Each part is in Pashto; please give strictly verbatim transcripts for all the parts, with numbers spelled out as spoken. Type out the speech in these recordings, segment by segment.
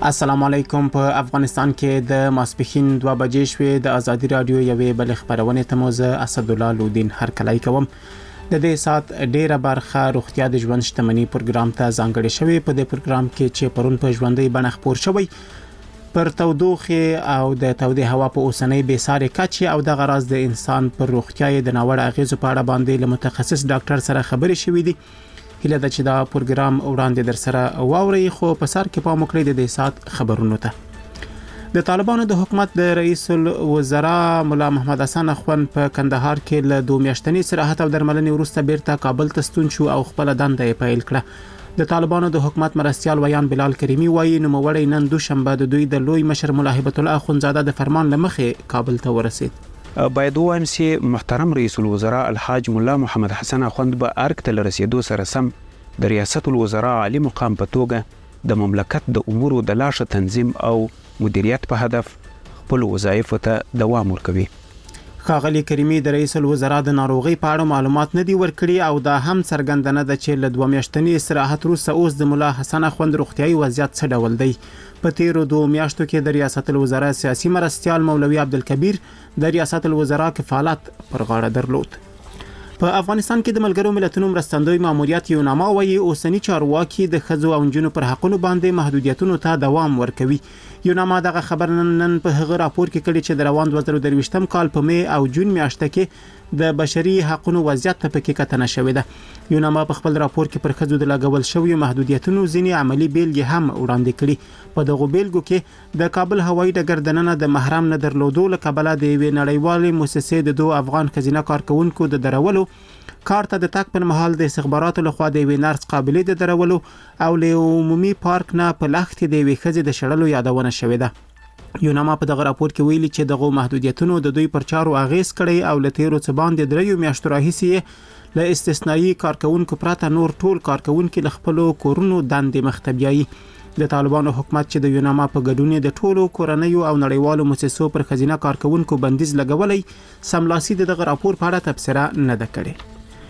السلام علیکم. په افغانستان کې د ماسپښین دوه بجې شوې. د ازادي رادیو یوې بل خبرونه ته موزه اسدالله لودین هرکلی کوم. د دې سات ډیره برخه روغتیا د ژوند شتمنۍ پروګرام ته ځانګړې شوې. په دې پروګرام کې چې پرون په ژوندۍ بڼه خبر شوی پر تودوخه او د تودې هوا په اوسنۍ بې ساري کچې او د غراز د انسان پر روغتیا د ناوړه اغیزو په اړه باندې له متخصص ډاکټر سره خبرې شوې دي. هله د چې دا پروګرام وړاندې در سره واوري خو په سر کې پام وکړئ د دې سات خبرونو ته. د طالبانو د حکومت د رئیس الوزرا مولا محمد حسن اخوان په کندهار کې له دوه میاشتنی استراحت او درملنې وروسته بیرته کابل ته ستون شو او خپل دنده یې پیل کړه. د طالبانو د حکومت مرستيال ویان بلال کریمی وایي نو موړی نن دوشنبه د دوی د لوی مشر مولا هیبت الله اخونزاده د فرمان لمخې کابل ته ورسید. باید وایم چې محترم رئیس الوزرا الحاج مولا محمد حسن اخوند به ارګ ته رسیدو سره سم د ریاست الوزرا عالی مقام په توګه د مملکت د امورو د لاشه تنظیم او مدیریت په هدف خپل وظایف ته دوام ورکوي. ښاغلي کریمی د رئیس الوزرا د ناروغي په اړه معلومات نه دی ورکړي او دا هم څرګندنه ده چې له دوه میاشتنی استراحت وروسته اوس د مولا حسن اخوند روغتیايي وضعیت څه ډول دی. په تیرو دوه میاشتو کې د ریاست الوزرا سیاسي مرستيال مولوي عبدالکبیر د ریاست الوزرا کفالت پر غاړه درلود. په افغانستان کې د ملګرو ملتونو مرستندوی ماموریت یو نامه وایي اوسنی چارواکي د ښځو او نجونو پر حقونو باندې محدودیتونو ته دوام ورکوي. یو نامه دغه خبر نن په هغه راپور کې کړي چې د روان دوه زره درویشتم کال په می او جون میاشته کې د بشري حقوقو وضعیت ته پکې کتنه شوې ده. یو نامه په خپل راپور کې پر ښځو د لګول شوی محدودیتونو ځینې عملی بیلګې هم وړاندې کړي. په دغه بیلګو کې د کابل هوایي ډګر دننه د محرم نه درلودو له کبله د یوې نړیوالې مؤسسې د دوه افغان ښځینه کارکونکو د درولو کار ته د تک پر مهال د استخباراتو لخوا د یوې نرس قابلې د درولو او له عمومي پارک نه په لخت د یوې ښځې د شړلو یادونه شوې ده. یو نامه په دغه راپور کې ویلي چې دغه محدودیتونو د دوی پر چارو اغیز کړي او له تیرو څه باندې دریو میاشتو راهیسې له استثنایی کارکونکو پرته نور ټول کارکونکو له خپل کورونو دندې مختبیایي. د طالبانو حکومت چې د یو نامه په ګډون د ټولو کورنیو او نړیوالو مؤسسو پر خزینه کارکونکو بندیز لګولې سملاسي دغه راپور په اړه تبصره نه ده کړې.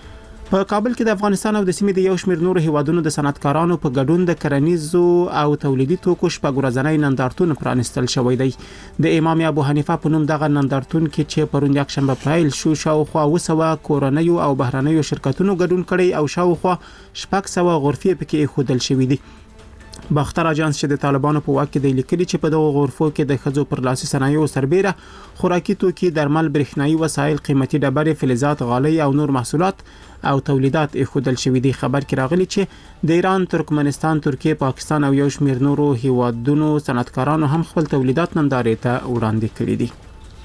په کابل کې د افغانستان او د سیمې د یو شمېر نورو هیوادونو د صنعتکارانو په ګډون د کرنیزو او تولیدي توکو شپږ ورځنی نندارتون پرانستل شوی دی. د امام ابو حنیفه په نوم دغه نندارتون کې چې پرون یکشنبه پیل شو شاوخوا اوه سوه کورنیو او بهرنیو شرکتونو ګډون کړي او شاوخوا شپږ سوه غرفې پکې ایښودل شوې دي. باختر اجانس چې د طالبانو په واک کې دی لیکلي چې په دغه غرفو کې د ښځو پر لاسي صنایعو سربیره خوراکي توکي، درمل، برېښنايي وسایل، قیمتي ډبرې، فلزات، غالۍ او نور محصولات او تولیدات ایښودل شوي دي. خبر کې راغلي چې د ایران، ترکمنستان، ترکیه، پاکستان او یو شمېر نورو هیوادونو صنعتکارانو هم خپل تولیدات نندارې ته وړاندې کړي دي.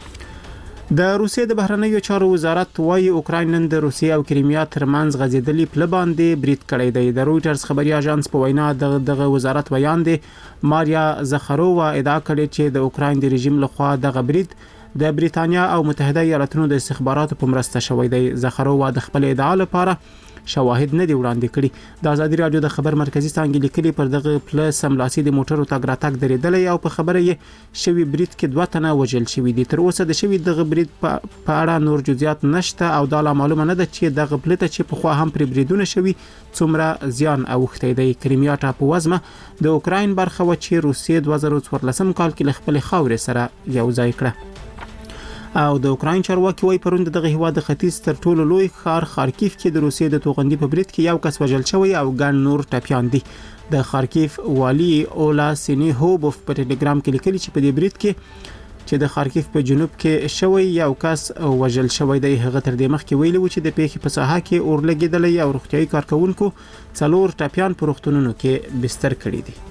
د روسیې د بهرنیو چارو وزارت وايي اوکراین نن د روسیې او کریمیا ترمنځ غځېدلې پله باندې برید کړی دی. د رویټرز خبري اژانس په وینا دغه وزارت بیان دی ماریا زخرووا ادعا کړې چې د اوکراین د رژیم لخوا دغه برید د بریتانیا او متحده ایالاتونو د استخباراتو په مرسته شوی دی. زخرووا د خپل ادعا لپاره شواهد نه دی وړاندې کړي. د ازادي رادیو د خبر مرکزی څنګه لیکلي پر دغه پله سملاسي د موټرو تګ راتګ درېدلې او په خبره یې شوی برید کې دوه تنه وژل شوي دي. تر اوسه د شوی دغه برید په اړه نور جزئیات نشته او دا لا معلومه نه ده چې دغه پله ته چې په خوا هم پر بریدونه شوي څومره زیان اوښتی دی. کریمیا ټاپووزمه د اوکراین برخه و چې روسیې دوه زره څوارلسم کال کې له خپل خاورې سره یو ځای کړه. او د اوکراین چارواکي وایي پرون دغه هیواد د ختیځ تر ټولو لوی ښار خارکیف کې د روسیې د توغندي په برید کې یو کس وژل شوی او ګڼ نور ټپیان دي. د خارکیف والی اولا سینیهوبوف په ټلګرام کې لیکلي چې په دې برید کې چې د خارکیف په جنوب کې شوی یو کس وژل شوی دی. هغه تر دې مخکې ویلي و چې د پیښې په ساحه کې اور لګېدلی او روغتیايي کارکونکو څلور ټپیان په روغتونونو کې بستر کړي دي.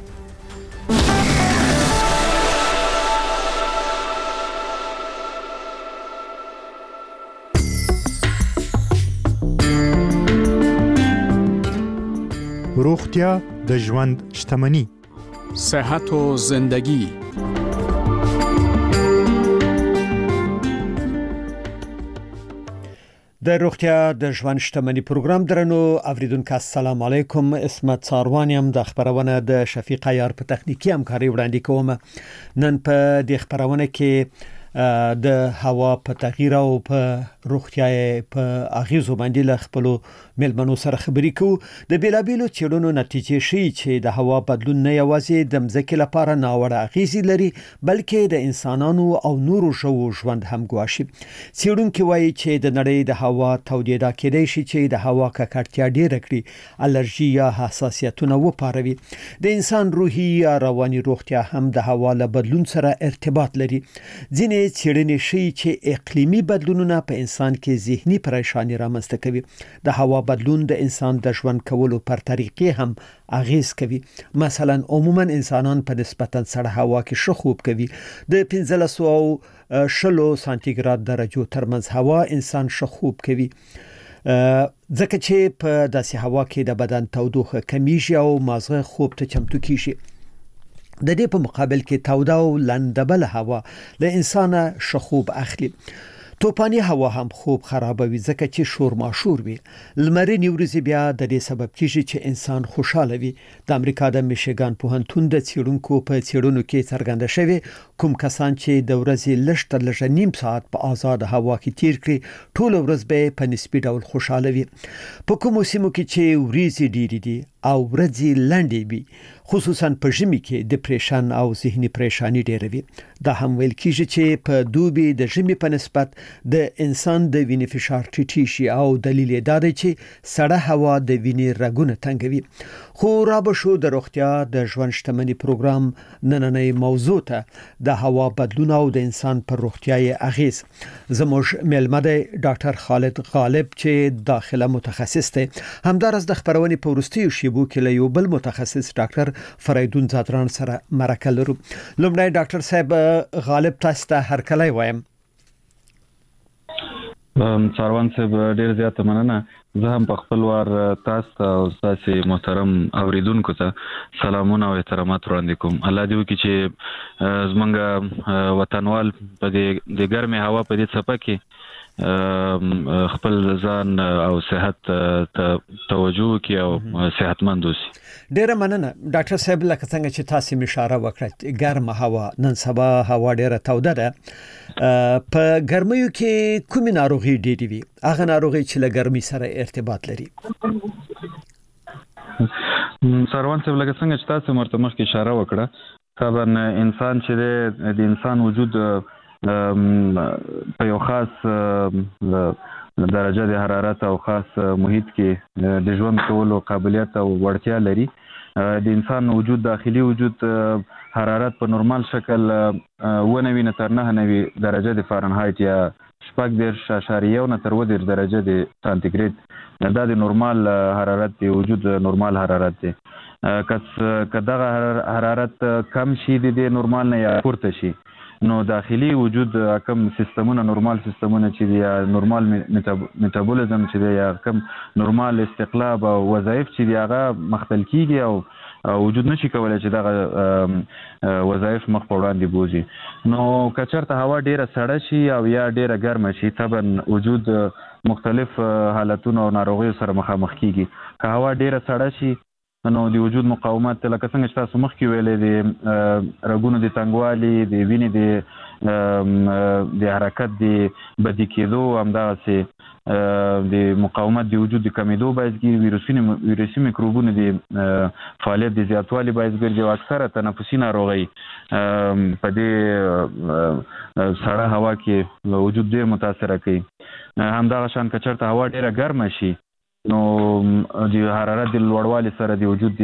روغتیا د ژوند شتمني، صحت و زندگی. د روغتیا د ژوند شتمنۍ پروګرام درنو اوریدونکو السلام علیکم. اسمت ساروانیم د خبرونه د شفیق عیار په تخنیکی همکاري وړاندې کوم. نن په دې خبرونه کې د هوا په تغییر او په روغتیا په اغیزو باندې له خپل ملمنو سره خبرې کوو. د بیلابیلو څېړنو نتیجې ښیي چې د هوا بدلون نه یوازې د مځکې لپاره ناوړه اغېزې لري بلکې د انسانانو او نورو ژوو ژوند هم ګواښي. څېړونکي وایي چې د نړۍ د هوا تودېدا کېدای شي چې د هوا ککړتیا ډېره کړي، الرژي یا حساسیتونه وپاروي. د انسان روحي یا رواني روغتیا هم د هوا له بدلون سره ارتباط لري. ځینې څېړنې ښیي چې اقلیمي بدلونونه په انسان کې ذهني پریشانی رامنځته کوي. د هوا بدلون د انسان د ژوند کولو پر طریقې هم اغیز کوي. مثلا عموما انسانان په نسبتا سړه هوا کې ښه خوب کوي. د پنځلس او شلو سانتیګراد درجو ترمنځ هوا انسان ښه خوب کوي، ځکه چې په داسې هوا کې د بدن تودوخه کمیږي او مازغه خوب ته چمتو کیږي. د دې په مقابل کې توده او لندبل هوا له انسانه ښه خوب اخلي. توپانی هوا هم خوب خرابوي ځکه چې شور ماشور وي. لمرینې ورځې بیا د دې سبب کیږي چې انسان خوشاله وي. د امریکا د میشیګان پوهنتون د څېړونکو په څېړنو کې څرګنده شوی کوم کسان چې د ورځې لږ تر لږه نیم ساعت په آزاد هوا کې تیر کړي ټول ورځ به په نسبي ډول خوشاله وي. په کومو سیمو کې چې ورځې ډېرې دي او ورځې لنډې وي، خصوصا په ژمي کې ډیپریشن او ذهني پریشانی ډېره وي. دا هم ویل کیږي چې په دوبي د ژمي په نسبت د انسان د وینې فشار ټیټ شي او دلیل یې دا دی چې سړه هوا د وینې رګونه تنګوي. خو را به شو د روغتیا د ژوند شتمنۍ پروګرام نننۍ موضوع ته د هوا بدلون او د انسان پر روغتیا یې اغیز. زموږ میلمه دی ډاکټر خالد غالب چې داخله متخصص دی. همدارس د خبرونې په وروستیو شیبو کې له یو بل متخصص ډاکټر فریدون زادران سره مرکه لرو. لومړی ډاکټر صاحب غالب تاسو ته هرکلی وایم. څاروان صاحب ډیر زیاته مننه. زه هم په خپل وار تاسو ته او تاسو محترم اوریدونکو ته سلامونه او احترامات وړاندې کوم. الله دې وکړي چې زمونږ وطنوال په دې د ګرمې هوا په دې څپه کې خپل ځان او صحت ته توجه وکړي او صحتمند اوسي. ډیره مننه ډاکټر صاحب. لکه څنګه چې تاسو اشاره وکړه ګرمه هوا نن سبا هوا ډیره توده ده. په ګرمیو کې کومې ناروغي ډېرې وي؟ هغه ناروغي چې له ګرمۍ سره ارتباط لري. سروان صاحب لکه څنګه چې تاسو مرته مخکې اشاره وکړه، طبعا انسان چې د انسان وجود په یو خاص درجه د حرارت او خاص محیط کې د ژوند کولو قابلیت او وړتیا لري. د انسان وجود داخلي وجود حرارت په نورمال شکل اوه نوي نه تر نهه نوي درجه د فارنهایت یا شپږ دېرش اعشاریه نه تر اووه دېرش درجه د سانتیګریډ دا د نورمال حرارت دی، وجود نورمال حرارت دی. که دغه حرارت کم شي د دې نورمال نه یا پورته شي نو داخلي وجود کم سیستمونه نورمال سیستمونه چې دی یا نورمال میټابولیزم چې دی یا کم نورمال استقلاب او وظایف چې دی هغه مختل کیږي او وجود نشي کولای چې دغه وظایف مخ په وړاندې بوزي. نو که چېرته هوا ډیره سړه شي او یا ډیره ګرمه شي طبعا وجود مختلف حالتونو او ناروغیو سره مخامخ کیږي. که هوا ډیره سړه شي نو د وجود مقاومت لکه څنګه چې تاسو مخکې ویلې د رګونو د تنګوالي، د وینې د د حرکت د بدې کېدو، همدغسې د مقاومت د وجود د کمیدو باعث ګرځي، ویروسي میکروبونو د فعالیت د زیاتوالي باعث ګرځي او اکثره تنفسي ناروغۍ په دې سړه هوا کې وجود ډېر متاثره کوي. همدغه شان که چېرته هوا ډېره ګرمه شي نو د حرارت د لوړوالي سره د وجود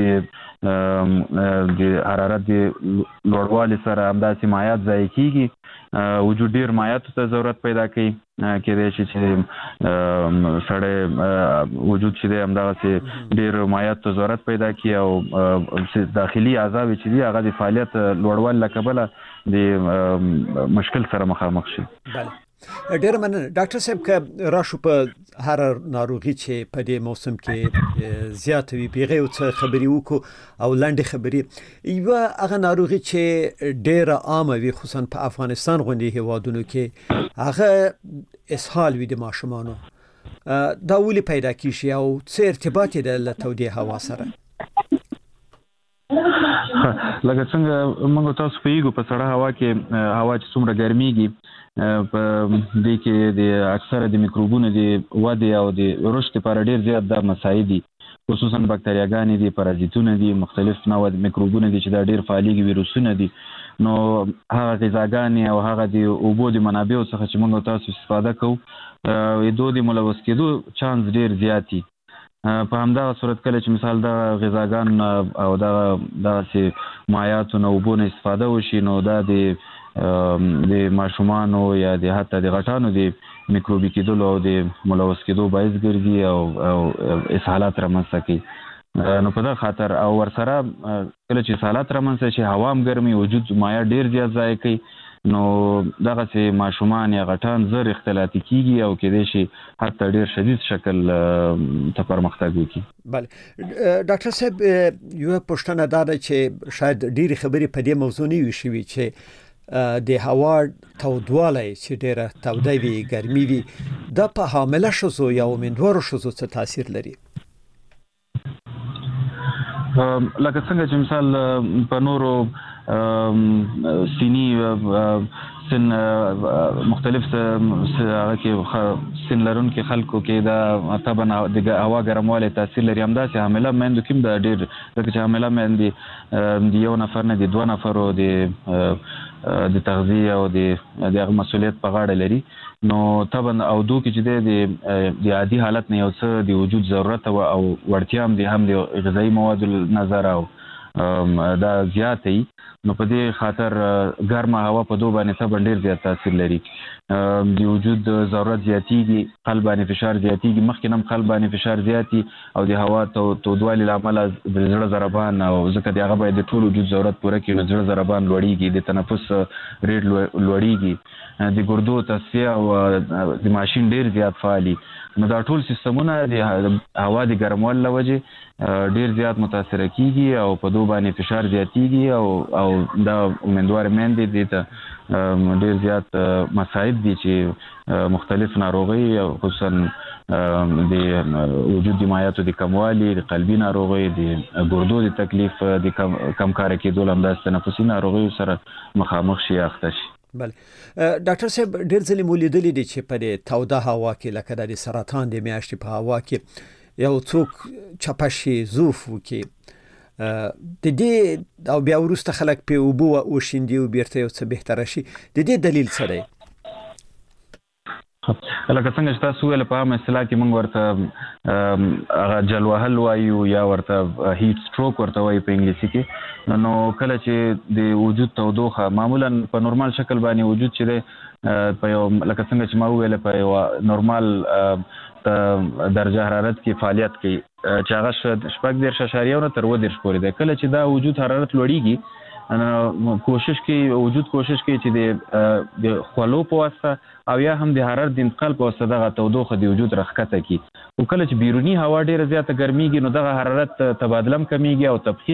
د حرارت د لوړوالي سره همداسې مایعات ضایع کیږي. وجود ډیر مایعاتو ته ضرورت پیدا کوي. کېدای شي چې سړی وجود چې دی همدغسې ډیر مایعاتو ته ضرورت پیدا کړي او داخلي اعضاوې چې دي هغه د فعالیت لوړوالي له کبله د مشکل سره مخامخ شي. ډیر مننه ډاکټر صاحب. که راشو په هر ناروغي چې په دې موسم کې زیات وي پیغه او څه خبري وکړو او لنډه خبري، یو هغه ناروغي چې ډیر عام وي خصوصا په افغانستان غوندي هیوادونو کې هغه اسهال وي د ماشومانو، دا ولې پیدا کیږي او څه ارتباط دی له تودې هوا سره؟ لکه څنګه موږ تاسو پیګو په سړه هوا کې هوا چې څومره ګرميږي په دې کې د اکثره د میکروبونو د وده او د رشد لپاره ډیر زیات د مسایل دي، خصوصا بکتریاګانې دي، پرازیتونه دي، مختلف نوع میکروبونه دي چې دا ډیر فعاليږي، ویروسونه دي. نو هغه غذاګانې او هغه د اوبو د منابعو څخه چې موږ تاسو استفاده کوو د دوی د ملوث کېدو چانس ډیر زیات دي. په همدغه صورت کله چې مثال د غذاګان او د داسې مایعاتو نه اوبو نه استفاده وشي، نو دا د د ماشومانو یا د حتی د غټانو د میکروبي کېدلو او د ملوث کېدو باعث ګرځي او او اسهالات رامنځته کوي. نو په دا خاطر او ورسره کله چې اسهالات رامنځته شي، هوا هم ګرمي، وجود مایع ډیر زیات ضایع کوي، نو دغسې ماشومان یا غټان زر اختلاطي کېږي او کېدای شي حتی ډیر شدید شکل ته پرمختګ وکړي. بله ډاکټر صاحب، یوه پوښتنه دا ده چې شاید ډېرې خبرې په دې موضوع نه وي شوي چې د هوا تودوالی چې ډېره توده وي، ګرمي وي، دا په حامله ښځو یا امیندوارو ښځو څه تاثیر لري؟ لکه څنګه چې مثال په نورو سینی سن مختلف هغه کې سن لرونکي خلکو کې دا طبعا د هوا ګرموالی تاثیر لري. همداسې حامله میندو کې هم دا ډېر، ځکه چې حامله میندې د یو نفر نه د دوه نفرو د د تغذیه او د دغه مسؤلیت په غاړه لري. نو طبعا او دو کې چې د د عادي حالت نه یو څه د وجود ضرورت او وړتیا هم د هم د غذایي موادو نظر او دا زیات وي. نو په دې خاطر ګرمه هوا په دوه باندې طبعا ډېر زیات تاثیر لري. د وجود ضرورت زیاتېږي، قلب باندې فشار زیاتېږي، مخکې هم قلب باندې فشار زیاتي او د هوا تودوالي له امله د زړه ضربان او ځکه د هغه باید د ټول وجود ضرورت پوره کړي، نو زړه ضربان لوړېږي، د تنفس ریټ لوړېږي، د ګردو تصفیه او د ماشین ډېر زیات فعالي. نو دا ټول سیستمونه د هوا د ګرموالي له وجې ډېر زیات متاثره کېږي او په دوی باندې فشار زیاتېږي او او دا امیندوارې میندې دې ته ډېر زیات مصائب دي چې مختلف ناروغۍ خصوصا د وجود د مایعاتو د کموالي، د قلبي ناروغۍ، د ګردو د تکلیف د کم کاره کېدو له همداسې تنفسي ناروغیو سره مخامخ شي، اخته شي. بله ډاکټر صاحب، ډېر ځلې مو لیدلي دي چې په دې توده هوا کې لکه د سرطان د میاشتې په هوا کې یو څوک چپه شي، زوف وکړي، د دې او بیا وروسته خلک پې اوبه وشیندي او بیرته یو څه بهتره شي، د دې دلیل څه دی؟ لکه څنګه چې تاسو ویل، په عامه اصطلاح کې موږ ورته هغه جل وهل وایو یا ورته هیټ سټروک ورته وایو په انګلیسي کې. نو کله چې د وجود تودوخه معمولا په نورمال شکل باندې وجود چې دی په یو لکه څنګه چې ما وویل په یو نورمال درجه حرارت کې فعالیت کوي چې هغه شپږ دېرش اعشاریه نه تر اووه دېرش پورې دی. کله چې دا وجود حرارت لوړېږي، کوشش کوي وجود کوشش کوي چې د خولو په واسطه او یا هم د حرارت د انتقال په واسطه دغه تودوخه د وجود راښکته کړي. او کله چې بیروني هوا ډېره زیاته ګرمېږي، نو دغه حرارت تبادله هم کمیږي او تبخیر.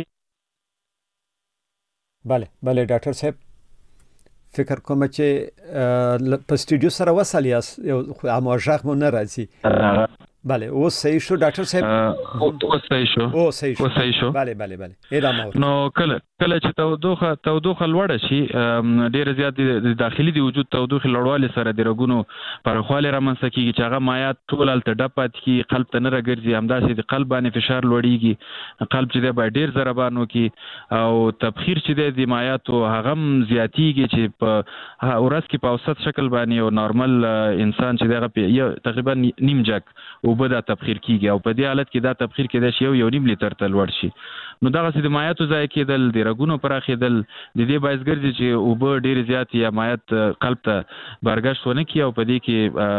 بله بله ډاکټر صاحب، فکر کوم چې په سټوډیو سره وصل یاست، یو اما غږ مو نه راځي. بله اوس صحیح شو ډاکټر صاحب؟ اوس صحیح شو. او صحیح شو. صحیح شو. بله بله بله ادامه ورکړئ. نو کله کله چې تودوخه تودوخه لوړه شي، ډېر زیات د داخلي د وجود تودوخې لوړوالي سره د رګونو پراخوالی رامنځته کېږي چې هغه مایعات ټول هلته ډب پاتې کېږي، قلب ته نه راګرځي. همداسې د قلب باندې فشار لوړېږي، قلب چې دی باید ډېر ضربان وکړي او تبخیر چې دی د مایعاتو هغه هم زیاتېږي چې په ورځ کې په اوسط شکل باندې یو نارمل انسان چې دی هغه یو تقریبا نیم جک اوبه دا تبخیر کېږي او په دې حالت کې دا تبخیر کېدای شي یو یو نیم لیتر ته لوړ شي. نو دغسې د مایعاتو ضایع کېدل، د رګونو پراخېدل د دې باعث ګرځي چې اوبه ډېرې زیاتې یا مایعات قلب ته بارګشت ونه کړي او په دې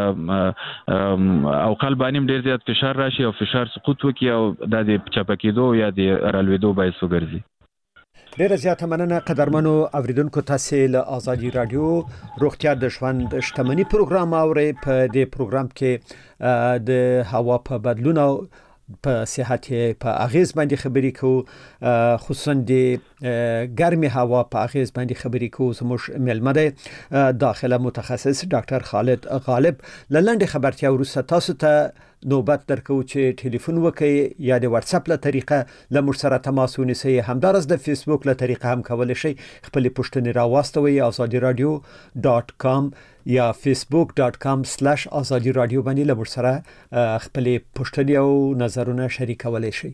کې او قلب باندې هم ډېر زیات فشار راشي او فشار سقوط وکړي او دا د چپه کېدو یا د رالوېدو باعث وګرځي. ډیره زیاته مننه قدرمنو اوریدونکو. تاسو له آزادي رادیو روغتیا د ژوند شتمنۍ پروګرام اورئ. په دې پروګرام کې د هوا په بدلون او په صحت په اغیز باندې خبرې کوو، خصوصا د ګرمي هوا په اغیز باندې خبرې کوو. زموږ مېلمه دی داخله متخصص ډاکټر خالد غالب. لنډه خبرتیا وروسته تاسو ته نوبت درکو چې ټلیفون وکړئ یا د واتس اپ له طریقه له موږ سره تماس ونیسئ. همدارس د فیسبوک له طریقه هم کولی شئ خپل پوښتنې راواستوئ ازادي رادیو ډاټ کام یا فیسبوک ډاټ کام سلاش ازادي رادیو باندې له موږ سره خپل پوښتنې او نظرونه شریکولی شئ.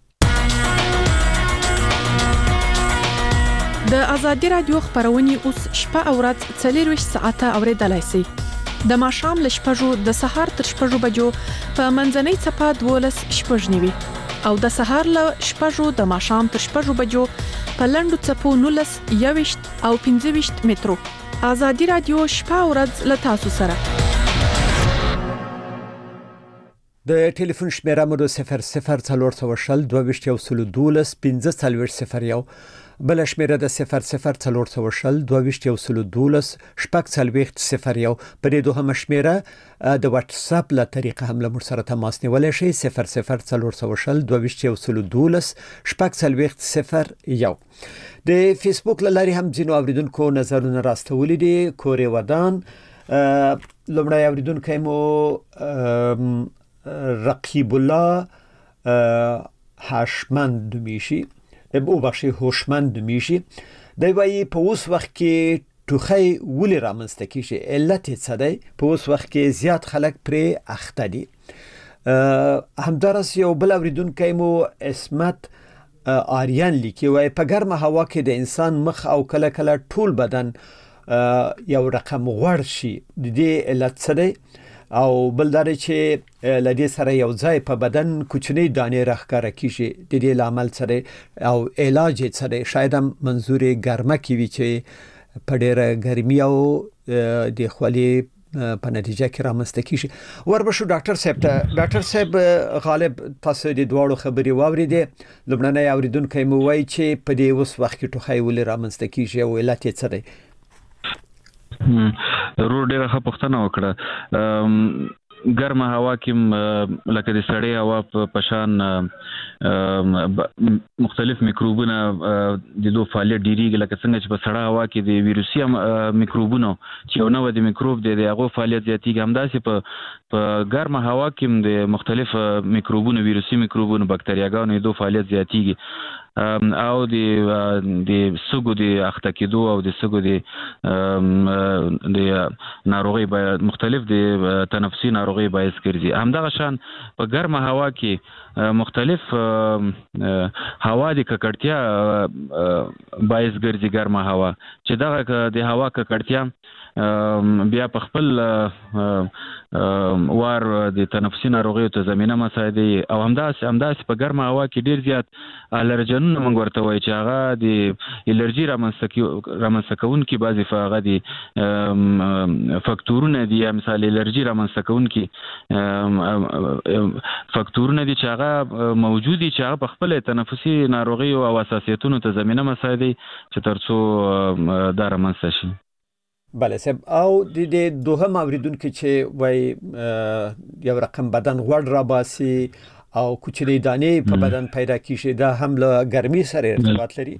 د ازادي رادیو خبرونه اوس شپه او ورځ څلور ساعته اوریدلای شئ. د ماښام له شپږو د سهار تر شپږو بجو په منځنۍ څپه دولس شپږ نیوي او د سهار له شپږو د ماښام تر شپږو بجو په لنډو څپو نولس یوویشت او پنځه ویشت مترو. ازادي رادیو شپه او ورځ له تاسو سره. د ټلیفون شمیره مو د صفر صفر څلور سوه شل دوه ویشت یو سلو دولس پنځه څلوېښت صفر یو، بل شمیره د صفر صفر څلور سوه شل دوه ویشت یو سلو دولس شپږ څلوېښت صفر یو. په دې دوهمه شمیره د واتس اپ له طریقه هم له موږ سره تماس نیولی شئ صفر صفر څلور سوه شل دوه ویشت یو سلو دولس شپږ څلوېښت صفر یو. د فیسبوک له لارې هم ځینو اوریدونکو نظرونه راستولي دي. کورې ودان لومړی اوریدونکی مو رقیب الله هاشمند میشي او بخشي هوشمند میشي. دی وایي په اوس وخت کې ټوخی ولې رامنځته کیږي، علت یې څه دی؟ په اوس وخت کې زیات خلک پرې اخته دي. همدارس یو بل اوریدونکی مو اسمت آریان لیکي، وایي په ګرمه هوا کې د انسان مخ او کله کله ټول بدن یو رقم غوړ شي، د دې علت څه دی؟ او بل دا چې لدې سره یو ځای په بدن کوچنی دانې راښکاره کیږي، د دې لامل څه دی او علاج یې څه دی؟ شاید هم منظور ګرمه کې وي چې په ډېره ګرمي او د خولې په نتیجه کې رامنځته کیږي. وربشو ډاکټر صاحب ته. ډاکټر صاحب غالب تاسو د دواړو خبرې واورېدې. لومړنی اوریدونکی مو وایي چې په دې اوس وخت کې ټوخی ولې رامنځته کیږي او علت یې څه دی؟ رو ډیره ښه پوښتنه وکړه. ګرمه هوا کې لکه د سړې هوا په شان مختلف میکروبونه د دوه فعالیت ډیریږي، لکه څنګه چې په سړه هوا کې د ویروسي میکروبونو چې یو نوع د میکروب دی د هغو فعالیت زیاتیږي، همداسې په په ګرمه هوا کې د مختلف میکروبونو ویروسي میکروبونو بکتریاګانو د دوه فعالیت زیاتیږي او د د سګو د اخته کېدو او د سګو د د ناروغي مختلف د تنفسي ناروغي باعث ګرځي. همدغه شان په ګرمه هوا کې مختلف هوا د ککړتیا باعث ګرځي. ګرمه هوا چې دغه د هوا ککړتیا بیا په خپل وار د تنفسي ناروغیو ته زمینه مساعدوي او همداسې همداسې په ګرمه هوا کې ډیر زیات الرجنونه موږ ورته وایي چې هغه د الرجي رامنځته کوونکي بعضې هغه د فکتورونه دي، یا مثال الرجي رامنځته کوونکي فکتورونه دي چې هغه موجود دي چې هغه په خپل تنفسي ناروغیو او حساسیتونو ته زمینه مساعدوي چې تر څو دا رامنځته شي. بله صاحب. او د دې دوهم اوریدونکي چې وایي یو رقم بدن غوړ راباسي او کوچنۍ دانې په بدن پیدا کیږي، دا هم له ګرمۍ سره ارتباط لري؟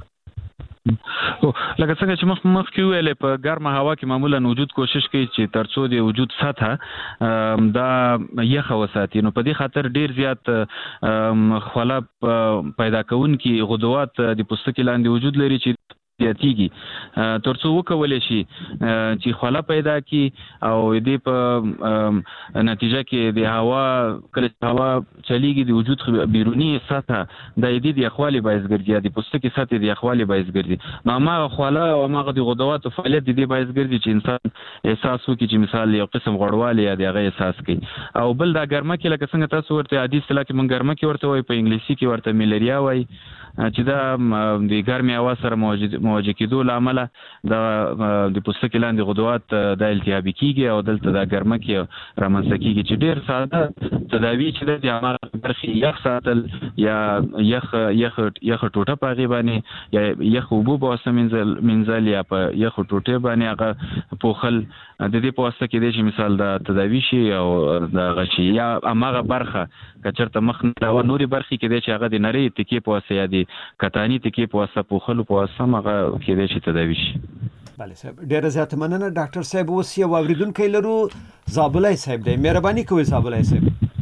لکه څنګه چې مخ مخکې ویلې په ګرمه هوا کې معمولا وجود کوشش کوي چې تر څو د وجود سطحه دا یخه وساتي، نو په دې خاطر ډیر زیات خوله پیدا کوونکي غدوات د پوستکي لاندې وجود لري چې زیاتیږي تر څو وکولی شي چې خوله پیدا کی او دې په نتیجه کې د هوا کله چې هوا چلیږي د وجود بیرونی سطحه د دې د یخوالي باعث ګرځي، د پوستکي سطحه د یخوالي باعث ګرځي. نو هغه خوله او هغه د غدواتو فعالیت د دې باعث ګرځي چې انسان احساس وکړي چې مثال یو قسم غوړوالی یا د هغه احساس کوي. او بل دا ګرمه کې لکه څنګه تاسو ورته عادي اصطلاح کې مونږ ګرمه کې ورته وایي، په انګلیسي کې ورته میلریا وایي، چې دا د ګرمې هوا سره مواجه کېدو له امله د پوستکي لاندې غدوات دا التهابي کېږي او دلته دا ګرمه کې رامنځته کېږي چې ډېر ساده تداوي چې د هماغه برخې یخ ساتل یا یخ یخ یخ ټوټه په هغې باندې یا یخ اوبو په واسطه مینځل یا په یخ ټوټې باندې هغه پوښل د دې په واسطه کېدی شي مثال دا تداوي شي او دغه شي. یا هماغه برخه که چېرته مخ نه نورې برخې کېدی چې هغه د نرۍ تکې په واسطه یا د کتاني تکې په واسطه پوښلو په واسطه هم هغه کېدی شي تداوي شي. بله صاحب، ډېره زیاته مننه ډاکټر صاحب. اوس یو اورېدونکی لرو، زابلای صاحب دی. مهرباني کوئ زابلای صاحب.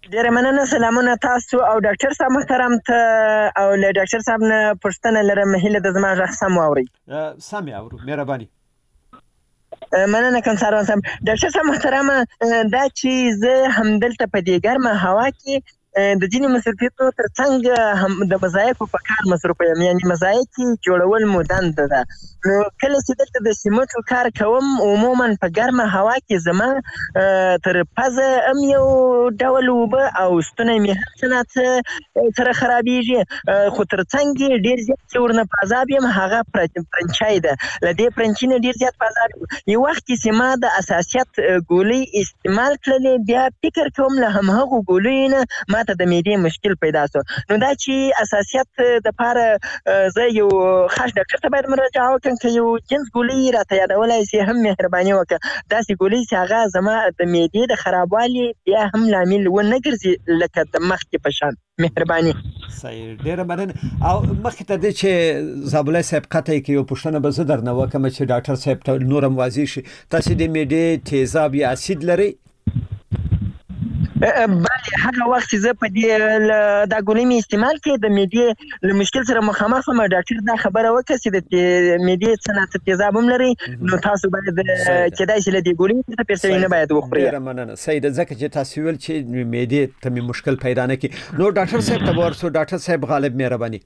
ډیره مننه. سلامونه تاسو او ډاکټر صاحب محترم ته، او له ډاکټر صاحب نه پوښتنه لرم، هیله ده زما غږ سم واورئ. سم یې اورو، مهرباني. مننه کوم ساروان صاحب. ډاکټر صاحب محترمه، دا چې زه همدلته په دې ګرمه هوا کې د ځینې مصروفیتو ترڅنګ هم د مزایکو په کار مصروفه یم، یعنې مزایکې جوړول مو دنده ده. نو کله چې دلته د سیمټو کار کوم، عموما په ګرمه هوا کې زما تر پزه هم یو ډول اوبه او ستونی مې هر څه ناڅه سره خرابېږي، خو ترڅنګ یې ډېر زیات چې ورنه په عذاب یم هغه پرنچی ده. له دې پرنچي نه ډېر زیات په عذاب یم. یو وخت کې چې ما د اساسیت ګولۍ استعمال کړلې، بیا فکر کوم له همهغو ګولیو نه ما ته د معدې مشکل پیدا شو. نو دا چې اساسیت دپاره زه یو خاص ډاکټر ته باید مراجعه وکړم، که یو جنس ګولۍ راته یادولی شي هم مهرباني وکړه. داسې ګولۍ چې هغه زما د معدې د خرابوالي بیا هم لامل ونه ګرځي لکه د مخکې په شان. مهرباني. صحیح، ډېره مننه. او مخکې ته دې چې زابلای صاحب قطعی کې یو پوښتنه به زه درنه وکړم چې ډاکټر صاحب ته نور هم واضح شي، تاسې د معدې تیزاب یا اسید لرئ؟ بله، هغه وخت چې زه په دې دا ګولۍ مې استعمال کړې د معدې له مشکل سره مخامخ وم، ډاکټر دا خبره وکړه چې د معدې څه ناڅه تیزاب هم لري، نو تاسو باید کېدای شي له دې ګولۍ څخه پیسوي نه باید وخورئ. ډېره مننه. صحیح ده، ځکه چې تاسو ویل چې معدې ته مې مشکل پیدا نه کړي. نو ډاکټر صاحب ته به ورسو. ډاکټر صاحب غالب، مهرباني.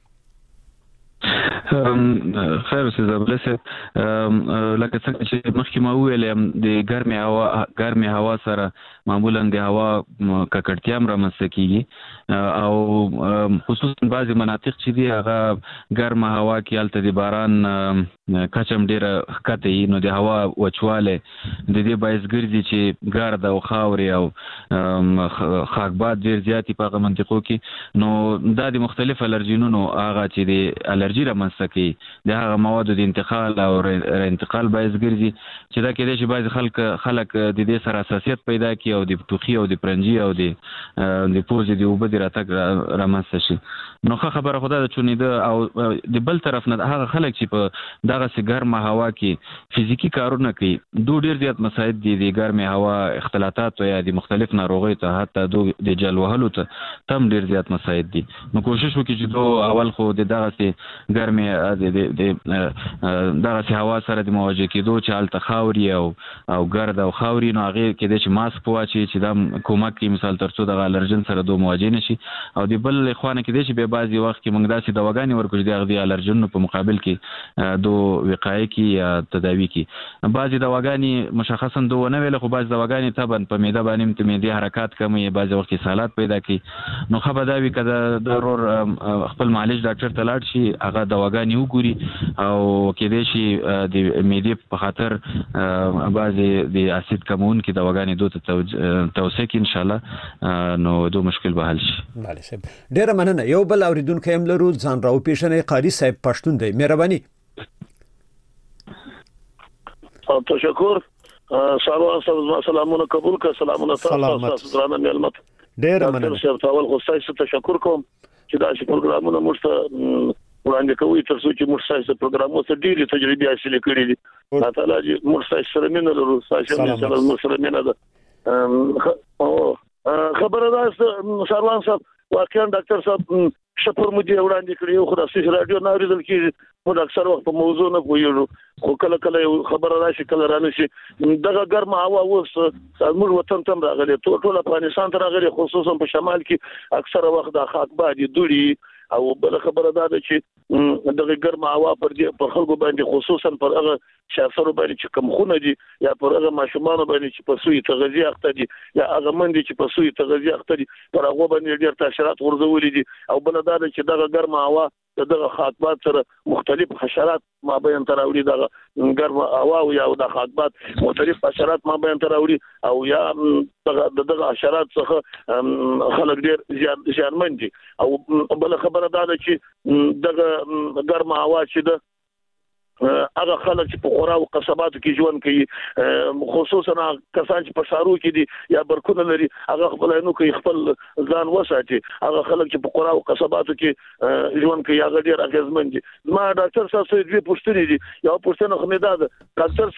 خیر اوسې زابله صاحب، لکه څنګه چې مخکې ما وویل یم، د ګرمې هوا ګرمې هوا سره معمولا د هوا ککړتیا هم رامنځته کېږي، او خصوصا بعضې مناطق چې دي هغه ګرمه هوا کې هلته د باران کچه هم ډېره ښکته وي، نو د هوا وچوالی د دې باعث ګرځي چې ګرد او خاورې او خاکباد ډېر زیات وي په هغه منطقو کې. نو دا د مختلف الرجینونو هغه چې د الرجي رامنځته کوي د هغه موادو د انتقال او انتقال باعث ګرځي چې دا کېدای شي بعضې خلک خلک د دې سره حساسیت پیدا کړي او د ټوخي او د پرنجي او د د پوزې د اوبه د راتګ رامنځته شي. نو ښه خبره خو دا ده چې او د بل طرف نه هغه خلک چې په دغسې ګرمه هوا کې فزیکي کارونه کوي، دو ډېر زیات مساعد دي د ګرمې هوا اختلاطاتو یا د مختلف ناروغیو ته، حتی دو د جل وهلو ته هم ډېر زیات مساعد دي. نو کوشش وکړي چې دو اول خو د دغسې ګرمې د دغسې هوا سره د مواجه کېدو چې هلته خاوري او او ګرد او خاوري، نو هغې کېدای شي ماسک واچوي چې دا کومک کوي مثال تر څو دغه الرجن سره دو مواجه نه شي. او د بل خوا نه کېدای شي بیا بعضې وخت کې موږ داسې دواګانې ورکړو چې د هغه د الرجنو په مقابل کې دو وقایه کې یا تداوي کې. بعضې دواګانې مشخصا دو ونه ویله، خو بعضې دواګانې طبعا په معده باندې د معدې حرکات کموي، بعضې وخت کې سالات پیدا کوي. نو ښه به دا وي که د ضرور خپل معالج ډاکټر ته لاړ شي، هغه دواګانې وګوري او کېدای شي د معدې په خاطر بعضې د اسید کمونکي دواګانې دو ته توصیه کړي انشاءالله، نو دو مشکل به حل شي. بله صاحب، ډېره مننه. یو بل اورېدونکی هم لرو، ځان راوپېژنئ. قاري صاحب پښتون دی، مهرباني. تشکر. سلامونه قبول کړه. سلامونه تاسو درانه مېلمه. ډېره مننه. ډاکټر صاحب ته اول خو ستاسو تشکر کوم چې داسې پروګرامونه موږ ته وړاندې کوي، تر څو چې موږ ستاسو پروګرامونو ته ډېرې تجربې حاصلې کړې دي. الله تعالی دې موږ ستاسو سره مینه لرو، ستاسو سره موږ سره مینه ده. خبره ده سروان صاحب، واقعا ډاکټر صاحب شپور مو دې وړاندې کړی، خو د سیس رادیو نه اورېدل کېږي، موږ اکثر وخت په موضوع نه پوهېږو، خو کله کله یو خبره راشي کله رانشي. دغه ګرمه هوا اوس زموږ وطن ته هم راغلې، ټول افغانستان ته راغلې، خصوصا په شمال کې اکثره وخت د خاکبادي دوړي. او بل خبره دا ده چې دغه ګرمه هوا پر دې پر خلکو باندې خصوصا پر هغه شاسرو باندې چې کم خونه دي یا پر هغه ماشومان باندې چې په سوی تغذیه اخته دي یا هغه مندي چې په سوی تغذیه اخته دي پر هغه باندې ډېر تاثیرات ورزولې دي. او بل دا ده چې دغه ګرمه هوا دغه خاکبات سره مختلف حشرات ما بیان تراوړي، دغه ګرمه هوا او یا د خاکبات مختلف حشرات ما بیان تراوړي، او یا دغه دغه حشرات څخه خلک ډېر زیات زیانمن دي. او بل خبره دا ده چې دغه ګرمه هوا چې ده هغه خلک چې په خورا او قصباتو کې ژوند کوي، خصوصا کسان چې په ښارو کې دي یا برکونه لري، هغه خپل نو کوي خپل ځان وساتي. هغه خلک چې په خورا او قصباتو کې ژوند کوي هغه ډېر اغېزمن دي. ما ډاکټر صاحب سره دوه پوښتنې دي. یو پوښتنه خو مې دا ده، ډاکټر صاحب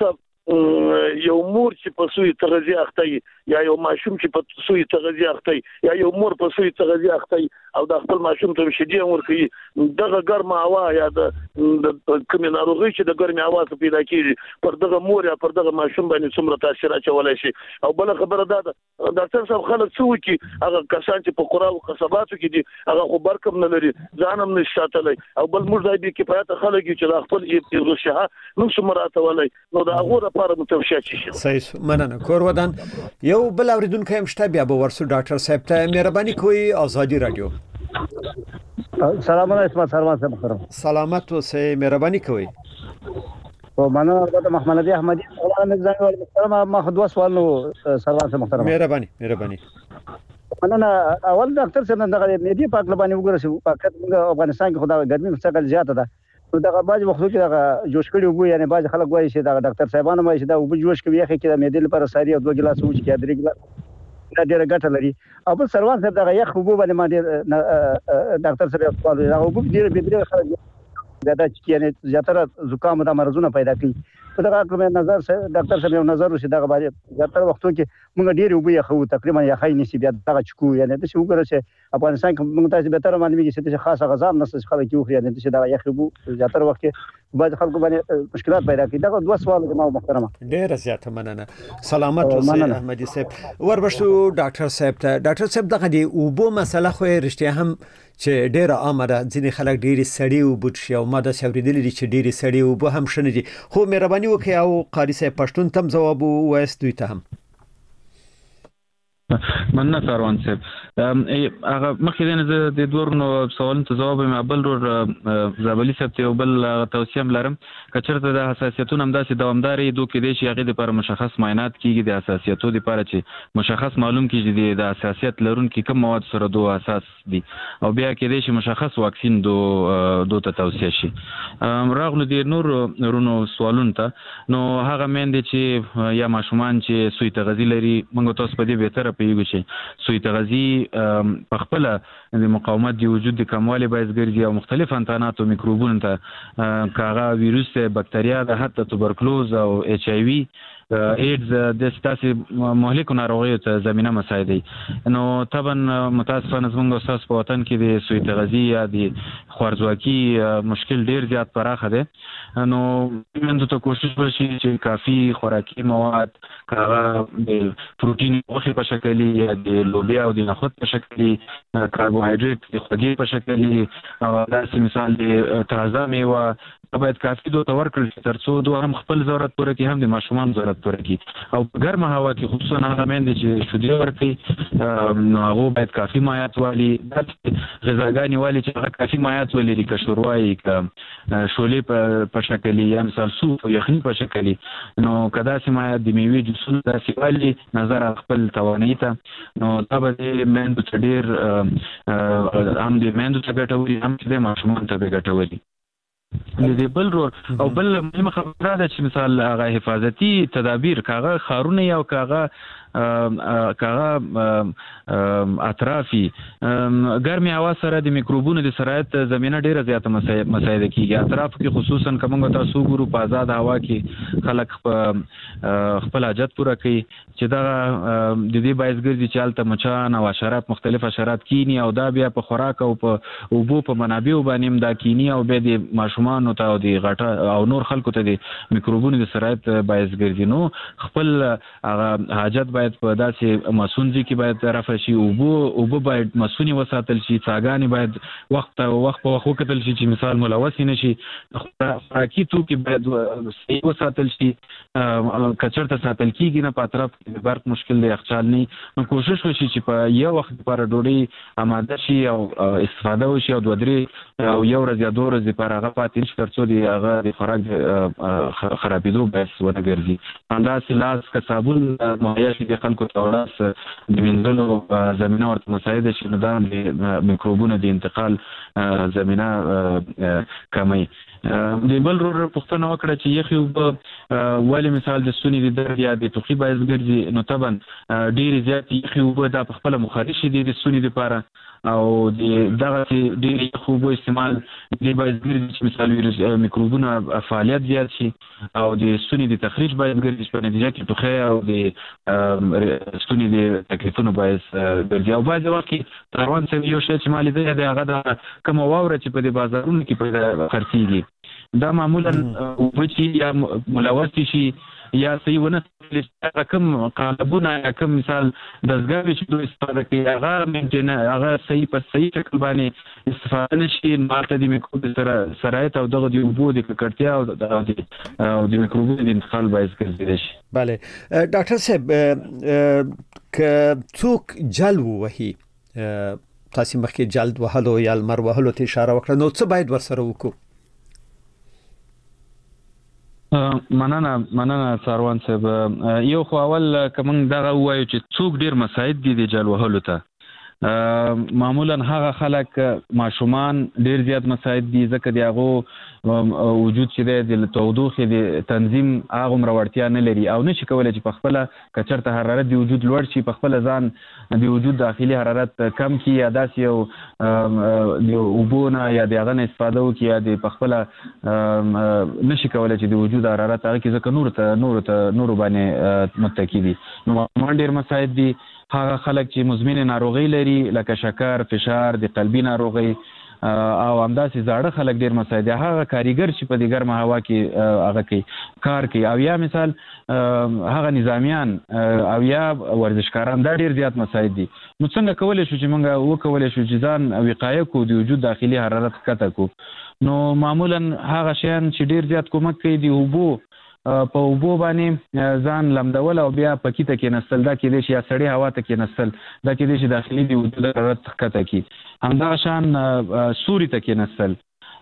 یو مور چې په سوی تغذیه اخته یا یو ماشوم چې په سوی تغذیه اخته یا یو مور په سوی تغذیه اخته او د خپل ماشوم ته شیدې ورکوي دغه ګرمه هوا یا د کومې ناروغي چې د ګرمې هوا څخه پیدا کیږي پر دغه مور یا پر دغه ماشوم باندې څومره تاثیر اچولای شي او بل خبره ده ډاکټر صاحب خلک څه وکي هغه کسان چې په قرا او قصباتو کې دي هغه خو برکم نه لري ځانم نشاتلای او بل موږ دای به کفایت خلک چې د خپل ارزښه نو څومره ولای نو دا هغه لپاره متوشات شي. صحیح مننه کور ودان یو بل اوریدونکو هم شته بیا به ورسو ډاکټر صاحب ته مهرباني کوئ ازادي رادیو. سلام علیکم سلام محترم سلامت اوسئ مهرباني کوئ. او مننه البته محمد نبی احمدی مولانا زنګ محترم ما خو دوه سوال نو سروان محترم مهرباني مهرباني مننه اول ډاکټر صاحب دغه مېدی پاک لبانی وګورئ پاکت موږ افغانستان کې خدای ګرمي څخه زیاته ده نو دغه باج وختو کې دغه جوش کړي وګو یعنی باج خلک وایي چې دغه ډاکټر صاحبانو وایي چې دا وګ جوش کوي یخه کې د مېدی لپاره ساري او دوه ګلاس وچ کې درې ګلاس دا ډېر ګټه لري او بل سروان صاحب دغه یخ وګو باندې ما ډېر ډاکټر صاحب په اړه هغه وګ ډېر به ډېر خلک دا چې یعنی زیاتره زکام د مرزونه پیدا کوي په دغه کومه نظر سره ډاکټر صاحب یو نظر وشي دغه باندې زیاتره وختو کې موږ ډېر وبو یخو تقریبا یخای نسی بیا دغه چکو یعنی د څه وګوره چې افغانستان کې موږ تاسو به تر باندې کې چې خاصه غذا نس خلک یو خو یعنی چې دغه یخ وبو زیاتره وخت کې بعض خلکو باندې مشکلات پیدا کوي دغه دوه سوال د ما محترمه ډېر زیاته مننه سلامت اوسئ احمدي صاحب وربشو ډاکټر صاحب ته ډاکټر صاحب دغه دی وبو مسله خو رښتیا هم چې ډېر عامه ده ځینې خلک ډېری سړی وبو شي او ماده سوریدلې دي چې ډېری سړی وبو هم شنه دي خو مهرباني وکړئ او قاری صاحب پښتون تم جواب وایست دوی ته هم مننه کاروان صاحب هغه مخکې نه د دورنو سوالونو ته جواب مې بل ور زابلی صاحب ته بل توصیه لرم کچرته د حساسیتونو همداسې دوامداري دوه کې دي چې هغه لپاره مشخص معاینات کیږي د حساسیتو لپاره چې مشخص معلوم کیږي د حساسیت لرونکي کوم مواد سره دوه اساس دي او بیا کې دي چې مشخص واکسین دو دوه ته توصیه شي راغلو د نور رونو سوالونو ته نو هغه مېندې چې یا ماشومان چې سوی تغذیه لري موږ تاسو په دې بهتره پیږو چې سوی تغذیه په خپل د مقاومت دی وجود د کموالی باعث ګرځي او مختلف انتانات او میکروبونو ته کاغه ویروس بکتریا د حتی توبرکلوز او ایچ آی وی ایډز د ستاسو مهلکو ناروغیو ته زمينه مساعدي نو طبعا متاسفانه زموږ استاد په وطن کې د سوی تغذیه یا د خوارزواکي مشکل ډیر زیات پراخه ده نو موږ ته کوشش وشي چې کافي خوراکي مواد کاغه د پروتین په شکل یا د لوبیا او د نخود په شکل کاربوهایډریټ د خوږی په شکل او داسې مثال د تازه میوه باید کافي دوه تور کړل ترڅو دوه هم خپل ضرورت پوره کړي هم د ماشومان ضرورت پوره کړي او په ګرمه هوا کې خصوصا هغه مېندې چې شیدې ورکوي نو هغه باید کافي مایعات والي غذاګانې والي چې هغه کافي مایعات ولري که شوروايي که شولې په شکل یا مثال سوپ او یخني په شکل نو که داسې مایعات د میوې جوسونه داسې والي نظر خپل توانایي ته نو دا به د مېندو ته ډېر هم د مېندو ته ګټوري هم د ماشومان ته به ګټوري د دې بل رول او بل مهمه خبره ده چې مثال هغه حفاظتي تدابیر کاغه خارونه یا کاغه کاغه اطرافي ګرمي هوا سره د میکروبونو د سرایت زمينه ډیره زیاته مساعده کیږي اطراف کې خصوصا کومه تاسو ګورو په آزاد هوا کې خلک خپل حاجت پوره کوي چې دا د دې باعث ګرځي چې الته مچان او حشرات مختلف حشرات کینی او دا بیا په خوراک او په اوبو په منابع باندې دا کینی او به د ماشومان او ته د غټه او نور خلکو ته د میکروبونو د سرایت باعث ګرځي نو خپل حاجت باید په داسې مسونځي کې باید رافع شي او او باید مسونی وساتل شي څاګانی باید وخت وخت په وخت وکتل شي چې مثال ملوث نه شي خوراکي توکي باید صحیح وساتل شي کچرته ساتل کیږي نه په اطراف کې برق مشکل دی یخچال نه نو کوشش وشي چې په یو وخت لپاره ډوډۍ آماده شي او استفاده وشي او دوه درې او یو ورځ یا دوه ورځې لپاره هغه پاتې نشي ترڅو دی هغه د خوراک خرابېدو باعث ونه ګرځي همداسې لاس که صابون مهیا شي د خلکو ته وړاس د وینځلو زمینه ورته مساعده شي نو دا د میکروبونو د انتقال زمینه کموي د بل ورور پوښتنه وکړه چې یخي وب ولی مثال د سونی د درد یا د ټوخي باعث ګرځي نو طبعا ډېر زیات یخي وب دا په خپل مخارج دي د سونی لپاره او د دغه ډېر خوب استعمال د باید ګرځي چې مثال ویروس میکروبونه فعالیت زیات شي او د ستوني د تخریج باید ګرځي په نتیجه کې ټوخی او د ستوني د تکلیفونو باعث ګرځي. او بعضې وخت کې تاروان صاحب یو شی چې ما لیدلی دی هغه د کومه واوره چې په دې بازارونو کې پیدا خرڅېږي دا معمولا اوبه چې یا ملوث شي یا صحیح ونه هغه کوم قالبونه یا کوم مثال دستګاوې چې دوی استفاده کوي هغه مینټین هغه صحیح په صحیح شکل باندې استفاده نشي ماته د میکروب سره سرایت او دغه د اوبو د ککړتیا او د میکروبونو د انتقال باعث ګرځېدلی شي. بله ډاکټر صاحب که څوک جل ووهي تاسو مخکې جلد وهلو یا لمر وهلو ته اشاره وکړه نو څه باید ورسره وکړو؟ مننه مننه څاروان صاحب. یو خو اول که موږ دغه ووایو چې څوک ډېر مساعد دي د جل وهلو ته معمولا هغه خلک ماشومان ډېر زیات مساعد دي ځکه د هغو وجود چې دی د تودوخې د تنظیم هغومره وړتیا نه لري او نشي کولی چې په خپله که چېرته حرارت د وجود لوړ شي په خپله ځان د وجود داخلي حرارت کم کړي یا داسې یو د اوبو نه یا د هغه نه استفاده وکړي یا د په خپله نشي کولی چې د وجود حرارت هغه کې ځکه نورو ته نورو ته نورو باندې متکي دي. نو ماشومان ډېر مساعد دي. هغه خلک چې مزمن ناروغي لري لکه شکر فشار د قلبي ناروغي او همداسې زاړه خلک ډېر مساعد دي. هغه کاریګر چې په دې ګرمه هوا کې هغه کوي کار کوي او یا مثال هغه نظامیان او یا ورزشکاران دا ډېر زیات مساعد دي. نو څنګه کولی شو چې موږ وکولی شو چې ځان وقایه کړو د وجود داخلي حرارت ښکته کړو؟ نو معمولا هغه شیان چې ډېر زیات کومک کوي د اوبو په اوبو باندې ځان لمدول او بیا پکې ته کېنستل دا کېدای شي یا سړې هوا ته کېنستل دا کېدای شي داخلي د وجود حرارت ښکته کړي. همدغه شان سوري ته کېنستل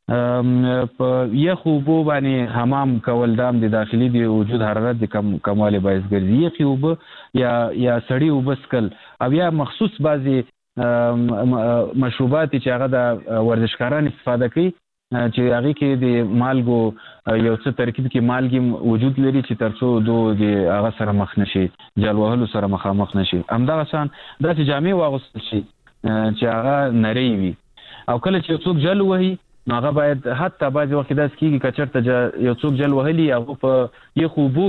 په یخو اوبو باندې حمام کول دا هم د داخلي د وجود حرارت د کم کموالي باعث ګرځي. یخې اوبه یا یا سړې اوبه څښل او یا مخصوص بعضې مشروبات چې هغه د ورزشکاران استفاده کوي چې هغې کې د مالګو یو څه ترکیب کې مالګې وجود لري چې تر څو دو د هغه سره مخ نشي جل وهلو سره مخامخ نشي. همدغه شان داسې جامې واغوستل شي چې هغه نری وي او کله چې څوک جل وهي نو هغه باید حتی بعضې وخت داسې کېږي که چېرته یو څوک جل وهلي هغه په یخو اوبو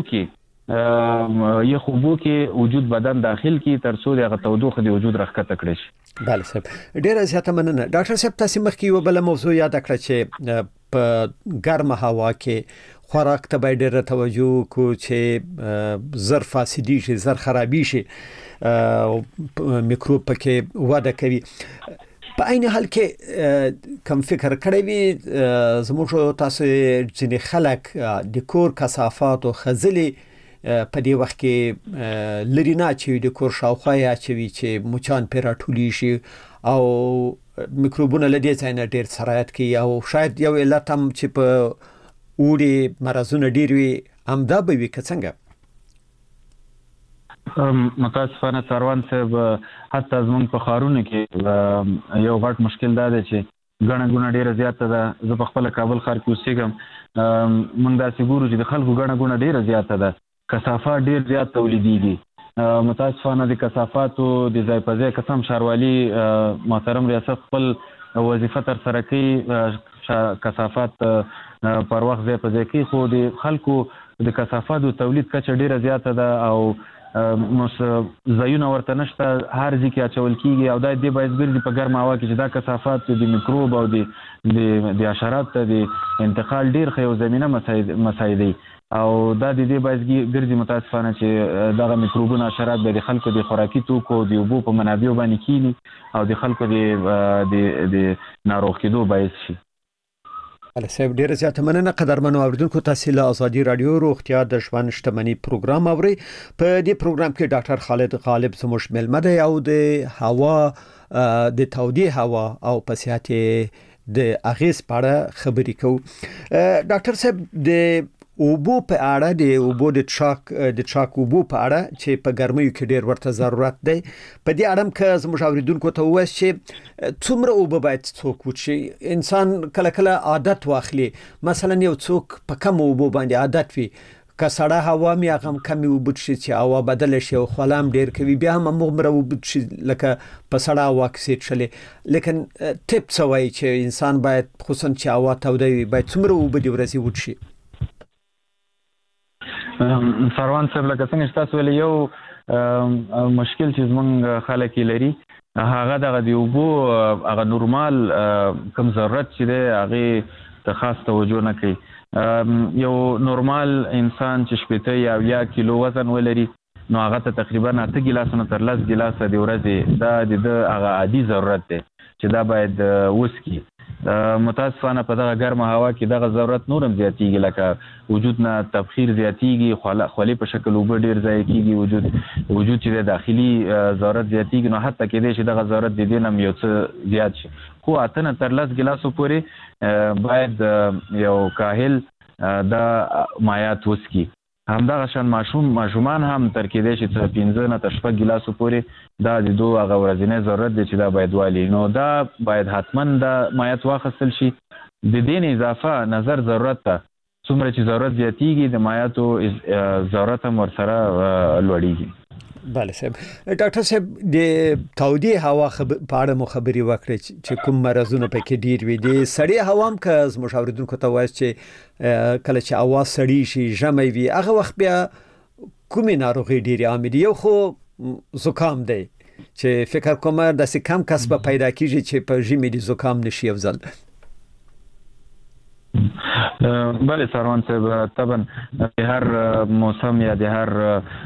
کې یخو اوبو کې وجود بدن داخل کې تر څو د هغه تودوخه د وجود راښکته کړی شي. بله صاحب ډېره زیاته مننه. ډاکټر صاحب تاسې مخکې یوه بله موضوع یاده کړه چې په ګرمه هوا کې خوراک ته باید ډېره توجه وکړو چې زر فاسدېږي زر خرابېږي میکروب پکې وده کوي. په عین حال کې کم فکر کړی وي زموږ تاسو ځینې خلک د کور کثافات او خځلې په دې وخت کې لري نه اچوي د کور شاوخوا یې اچوي چې مچان پرې راټولیږي او میکروبونه له دې ځای نه ډېر سرایت کوي او شاید یو علت هم چې په اوړي مرضونه ډېر وي همدا به وي که څنګه؟ متاسفانه څاروان صاحب حتی زموږ په ښارونو کې یو غټ مشکل دا دی چې ګڼه ګوڼه ډېره زیاته ده. زه په خپله کابل ښار کې اوسېږم. موږ داسې ګورو چې د خلکو ګڼه ګوڼه ډېره زیاته ده. کثافات ډېر زیات تولیدېږي. متاسفانه د کثافاتو د ځای په ځای قسم ښاروالي محترم ریاست خپل وظیفه ترسره کوي کثافات پر وخت ځای په ځای کوي خو د خلکو د کثافاتو تولید کچه ډېره زیاته ده او ځایونه ورته نشته هر ځای کې اچول کېږي او دا دې باعث ګرځي په ګرمه هوا کې چې دا کثافات د میکروب او د د حشراتو ته د انتقال ډېر ښه یو زمینه مساعدوي او دا د دې باعث ګرځي متاسفانه چې دغه میکروبونه حشرات به د خلکو د خوراکي توکو د اوبو په منابعو باندې کینی او د خلکو د ناروغ کېدو باعث شي. بله صاحب ډېره زیاته مننه. قدرمنو اوریدونکو تاسو له ازادي رادیو روغتیا د ژوند شتمنۍ پروګرام اورئ. په دې پروګرام کې ډاکټر خالد غالب زموږ مېلمه دی او د هوا د تودې هوا او په صحت د اغیز په اړه خبرې کوو. ډاکټر صاحب د اوبو په اړه د اوبو د چاک د چاک اوبو په اړه چې په ګرمیو کې ډېر ورته ضرورت دی په دې اړه که زموږ اوریدونکو ته ووایاست چې څومره اوبه باید څوک وڅښي؟ انسان کله کله عادت واخلي مثلا یو څوک په کم اوبو باندې عادت وي که سړه هوا می هغه کمی وبد شي چې هوا بدل شي او خلام ډیر کوي بیا هم مغمره وبد شي لکه په سړه هوا کې چلے لیکن ټیپ سوي چې انسان باید خصوصا چې هوا توده وي باید څومره وبد ورسي وټ شي. سروان صاحب لکه څنګه تاسو ویل یو مشکل چې زمونږ خلک لري هغه دغه دی وبو هغه نورمال کم ضرورت چې دی هغه ته خاص توجه نه کوي. یو نورمال انسان چې شپېته یا اویا کیلو وزن ولري نو هغه ته تقریبا اته ګیلاسونه تر لس ګیلاسه د ورځې دا د هغه عادي ضرورت دی چې دا باید وسکي. متاسفانه په دغه ګرمه هوا کې دغه ضرورت نورم زیاتیږي لکه وجود نه تبخیر زیاتیږي خولې په شکل اوبه ډیر ضایع کیږي وجود وجود چې داخلي ضرورت زیاتیږي نو حتی کېدای شي دغه ضرورت د دې نه یو څه زیات شي خو اته نه تر لس ګیلاسو پورې باید یو کاهل دا مایات وسکي. همدغه شان ماشوم ماشومان هم تر کېدای شي تر پنځه نه تر شپږ ګیلاسو پورې دا د دوه هغه ورځنی ضرورت دی چې دا باید والي نو دا باید حتما دا مایات واخیستل شي. د دې نه اضافه نظر ضرورت ته څومره چې ضرورت زیاتیږي د مایاتو ضرورت هم ورسره لوړیږي. بله صاحب. ډاکټر صاحب د تودې هوا په اړه مو خبرې وکړې چې کوم مرزونه پکې ډیر وي د سړې هوا هم که زموږ اوریدونکو ته وایي چې کله چې هوا سړې شي ژمی وي هغه وخت بیا کومې ناروغۍ ډېرې عامې دي. یو خو زکام دی چې فکر کوم داسې کم کس به پیدا کیږي چې په ژمي د زکام نشي یو ځل. بله سروان صاحب طبعا د هر موسم یا د هر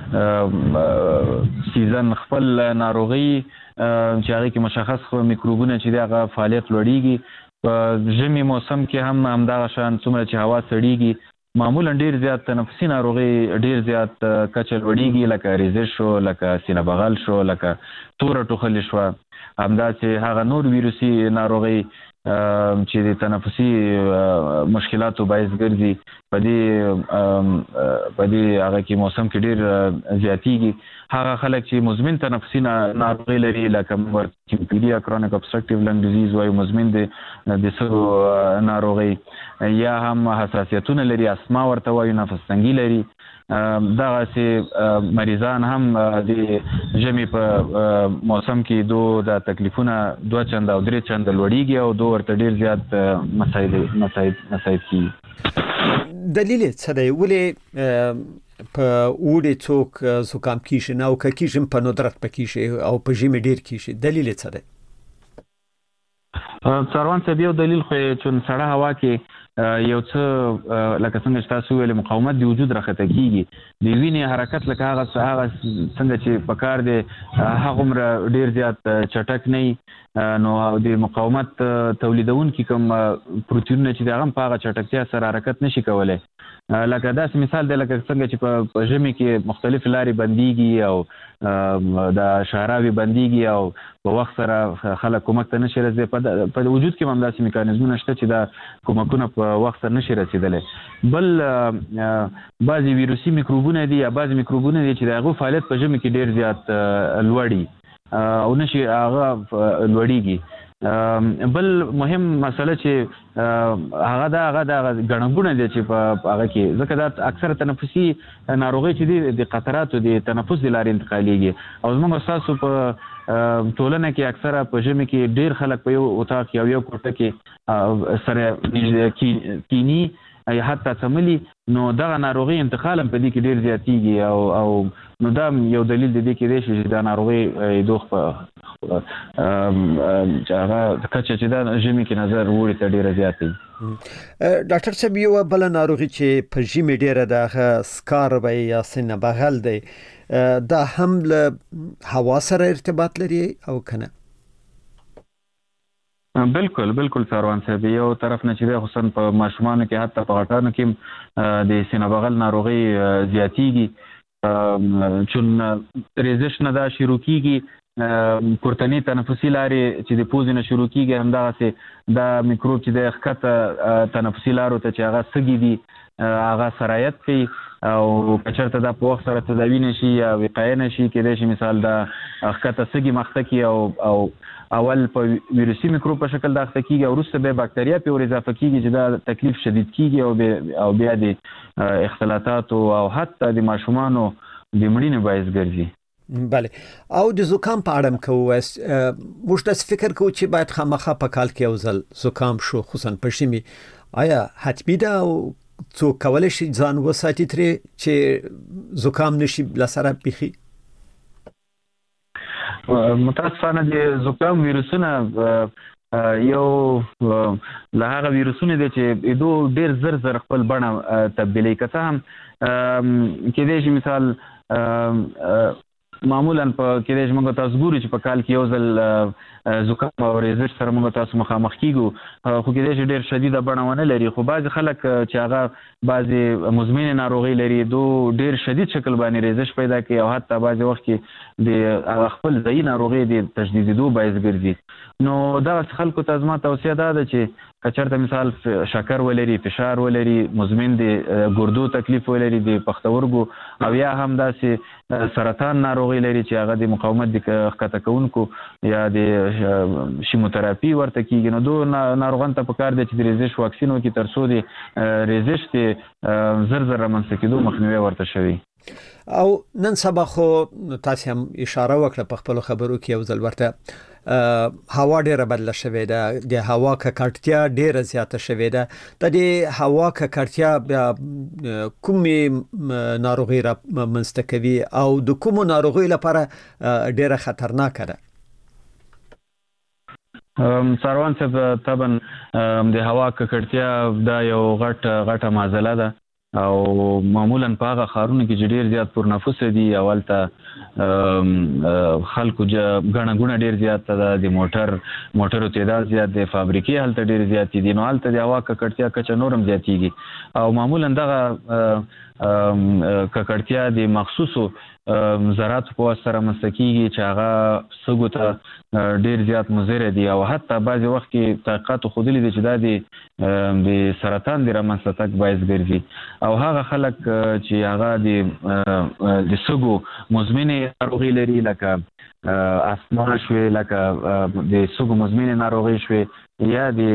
سیزن خپل ناروغي چې هغه کې مشخص خو میکروبونه چې دغه فعالیت لوړیږي. په ژمي موسم کې هم همدغه شان څومره چې هوا سړیږي معمولا ډیر زیات تنفسي ناروغي ډیر زیات کچه لوړیږي لکه ریزش شو لکه سینه بغل شو لکه توره ټوخلي شو همداسې هغه نور ویروسي ناروغي چې د تنفسي مشکلاتو باعث ګرځي په دې په دې هغه کې موسم کې ډیر زیاتیږي. هغه خلک چې مزمن تنفسي ناروغي لري لکه سیمپیډیا کرونیک ابسترکټیو لنګ ډیزیز وایي مزمن د د سرو ناروغي یا هم حساسیتونه لري اسما ورته وایي نفس تنګي لري دغه سي مریضان هم د ژمي په موسم کې دوه د تکلیفونه دوه چنده او درې چنده لوړیږي او دوه ورته ډیر زیات مسایل مسایل مسایل کیږي. دلیل څه دی ولې په وړي څوک زکام کیږي نه او کیږي په ندرت پکې او په ژمي ډیر کیږي دلیل څه دی؟ سروان صاحب یو دلیل خو چې سړه هوا کې یو څه لکه څنګه چې تاسو ویل مقاومت د وجود راخته کیږي د وینې حرکت لکه هغه هغه څنګه چې پکار دی هغه عمر ډیر زیات چټک نه نو د مقاومت تولیدونکو کوم پروتینونه چې دغه په هغه چټکتیا سره حرکت نشي کولای. لکه داسې مثال دی لکه څنګه چې په ژمي کې مختلف لارې بنديږي او د شهراوي بنديږي او په وخت سره خلک کومک ته نشي رسیدي په وجود کې هم داسې میکانیزمونه شته چې دا کومکونه په وخت سره نشي رسیدلی. بل بعضي ویروسي میکروبونه دي یا بعضي میکروبونه دي چې د هغو فعالیت په ژمي کې ډیر زیات لوړي او نشي هغه لوړیږي. بل مهم مسله چې هغه دا هغه د غړنګونه دي چې په هغه کې ځکه دا اکثره تنفسي ناروغي چې دي د قطراتو د تنفس د لارې انتقالېږي او زموږ اساسو په ټولنه کې اکثره په ژمي کې ډیر خلک په یو اتاق یا یو کوټه کې سره کینی یا حتی څملي نو دغه ناروغي انتقال هم په دې کې ډیر زیاتیږي او او نو دا یو دلیل دی کې دی چې دا ناروغي دوه په هغه کچه چې دا ژمي کې نظر وړي ته ډیر زیات دی. ډاکټر صاحب یو بل ناروغي چې په ژمي ډیره د سکاربي یا سینه بغل دی دا هم له هوا سره ارتباط لري او کنه؟ بالکل بالکل سروان صاحب یو طرف نه چې خصوصا په ماشومانو کې حتی په غټانو کې د سینه بغل ناروغي زیاتیږي چون ریزش نه دا شروع کیږي پورتنی تنفسي لارې چې د پوزې نه شروع کیږي همدغسې دا میکروب چې د ښکته تنفسي لارو ته چې هغه سږي دي هغه سرایت کوي او که چېرته دا په وخت سره تداوي نه شي یا وقایه نه شي کیدای شي مثال دا ښکته سږي مخته کړي او او اول په ویروسي میکروب په شکل دا اخته کیږي او وروسته بیا باکتریا پې ور اضافه کیږي چې دا تکلیف شدید کیږي او او بیا د اختلاطاتو او حتی د ماشومانو د مړینې باعث ګرځي. بله او د زکام په اړه کوو موږ داسې فکر کوو چې باید خامخا په کال کې یو ځل زکام شو خصوصا په ژمي آیا حتمي ده او څوک کولی شي ځان وساتي ترې چې زکام نشي لسره بیخي؟ متاسفانه د زکام ویروسونه یو له هغه ویروسونه دي چې دو ډیر زر زر خپل بڼه تبدیلوي که څه هم کیدای شي مثال معمولا په کېدای شي موږ تاسو ګورو چې په کال کې یو ځل زکام او ریزش سره موږ تاسو مخامخ کیږو خو کېدای شي ډېر شدیده بڼه ونه لري خو بعضې خلک چې هغه بعضې مزمنې ناروغۍ لري دو ډېر شدید شکل باندې ریزش پیدا کوي او حتی بعضې وخت کې د هغه خپل ځایي ناروغۍ د تشدیدېدو باعث ګرځي نو دغسې خلکو ته زما توصیه دا ده چې که چېرته مثال شکر ولري فشار ولري مزمن د ګردو تکلیف ولري د پښتورګو او یا هم داسې سرطان ناروغي لري چې هغه د مقاومت د ښکته کوونکو یا د شیموتراپي ورته کیږي نو دو ناروغانو ته پکار دی چې د ریزش واکسین وکړي تر څو د ریزش د زر زر رامنځته کېدو مخنیوی ورته شوی. او نن سبا خو تاسو هم اشاره وکړه په خپل خبرو کې یو ځل ورته هوا ډیره بدله شوې ده د هوا ککړتیا ډیره زیاته شوې ده د دې هوا ککړتیا بیا کومې ناروغي را منځته کوي او د کومو ناروغیو لپاره ډیره خطرناکه ده؟ سروان صاحب طبعا د هوا ککړتیا دا یو غټ غټه معضله ده او معمولا په هغه ښارونو کې چې ډېر زیات پرنفوسه دي او هلته خلکو ګڼه ګوڼه ډېر زیاته ده د موټر موټرو تعداد زیات دی فابریکې هلته ډېرې زیاتې دي نو هلته د هوا ککړتیا کچه نور هم زیاتېږي او معمولا دغه ککړتیا د مخصوصو ذراتو په واسطه رامنځته کېږي چې هغه سږو ته ډېر زیات مضره دي او حتی بعضې وخت کې تحقیقاتو ښودلي دي چې دا د د سرطان د رامنځته تګ باعث ګرځي او هغه خلک چې هغه د د سږو مزمنې ناروغۍ لري لکه اسما شوې لکه د سږو مزمنې ناروغۍ شوې یا د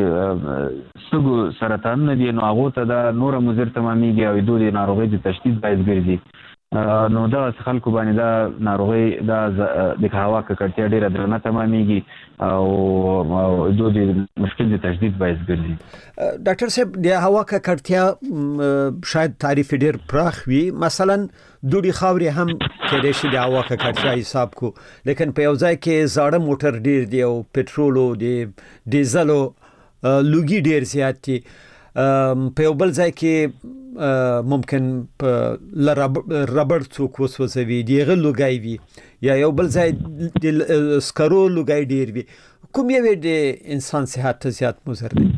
سږو سرطانونه دي نو هغو ته دا نوره مضر تمامیږي او دوی د ناروغۍ د تشدید باعث ګرځي نو دغسې خلکو باندې دا ناروغۍ دا د هوا ککړتیا ډېره درنه تمامیږي او دوی د مشکل د تشدید باعث ګرځي. ډاکټر صاحب د هوا ککړتیا شاید تعریف ډېر پراخ وي مثلا دوړې خاورې هم کېدای شي د هوا ککړتیا حساب کو لیکن په یو ځای کې زاړه موټر ډېر دی او پټرولو د ډیزلو لوګي ډېر زیات دي په یو بل ځای کې ممکن په ربړ څوک وسوځوي دیغه لوګای وي یا یو بل ځای د سکرو لوګای ډیر وي کوم یو د انسان صحت ته زیات مضر دی؟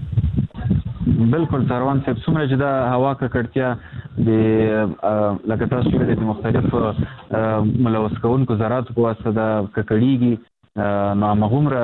بالکل سروان صاحب څومره چې دا هوا ککړتیا د لکه تاسو ویلي د مختلفو ملوث کوونکو ذراتو په واسطه دا ککړیږي نو هماغومره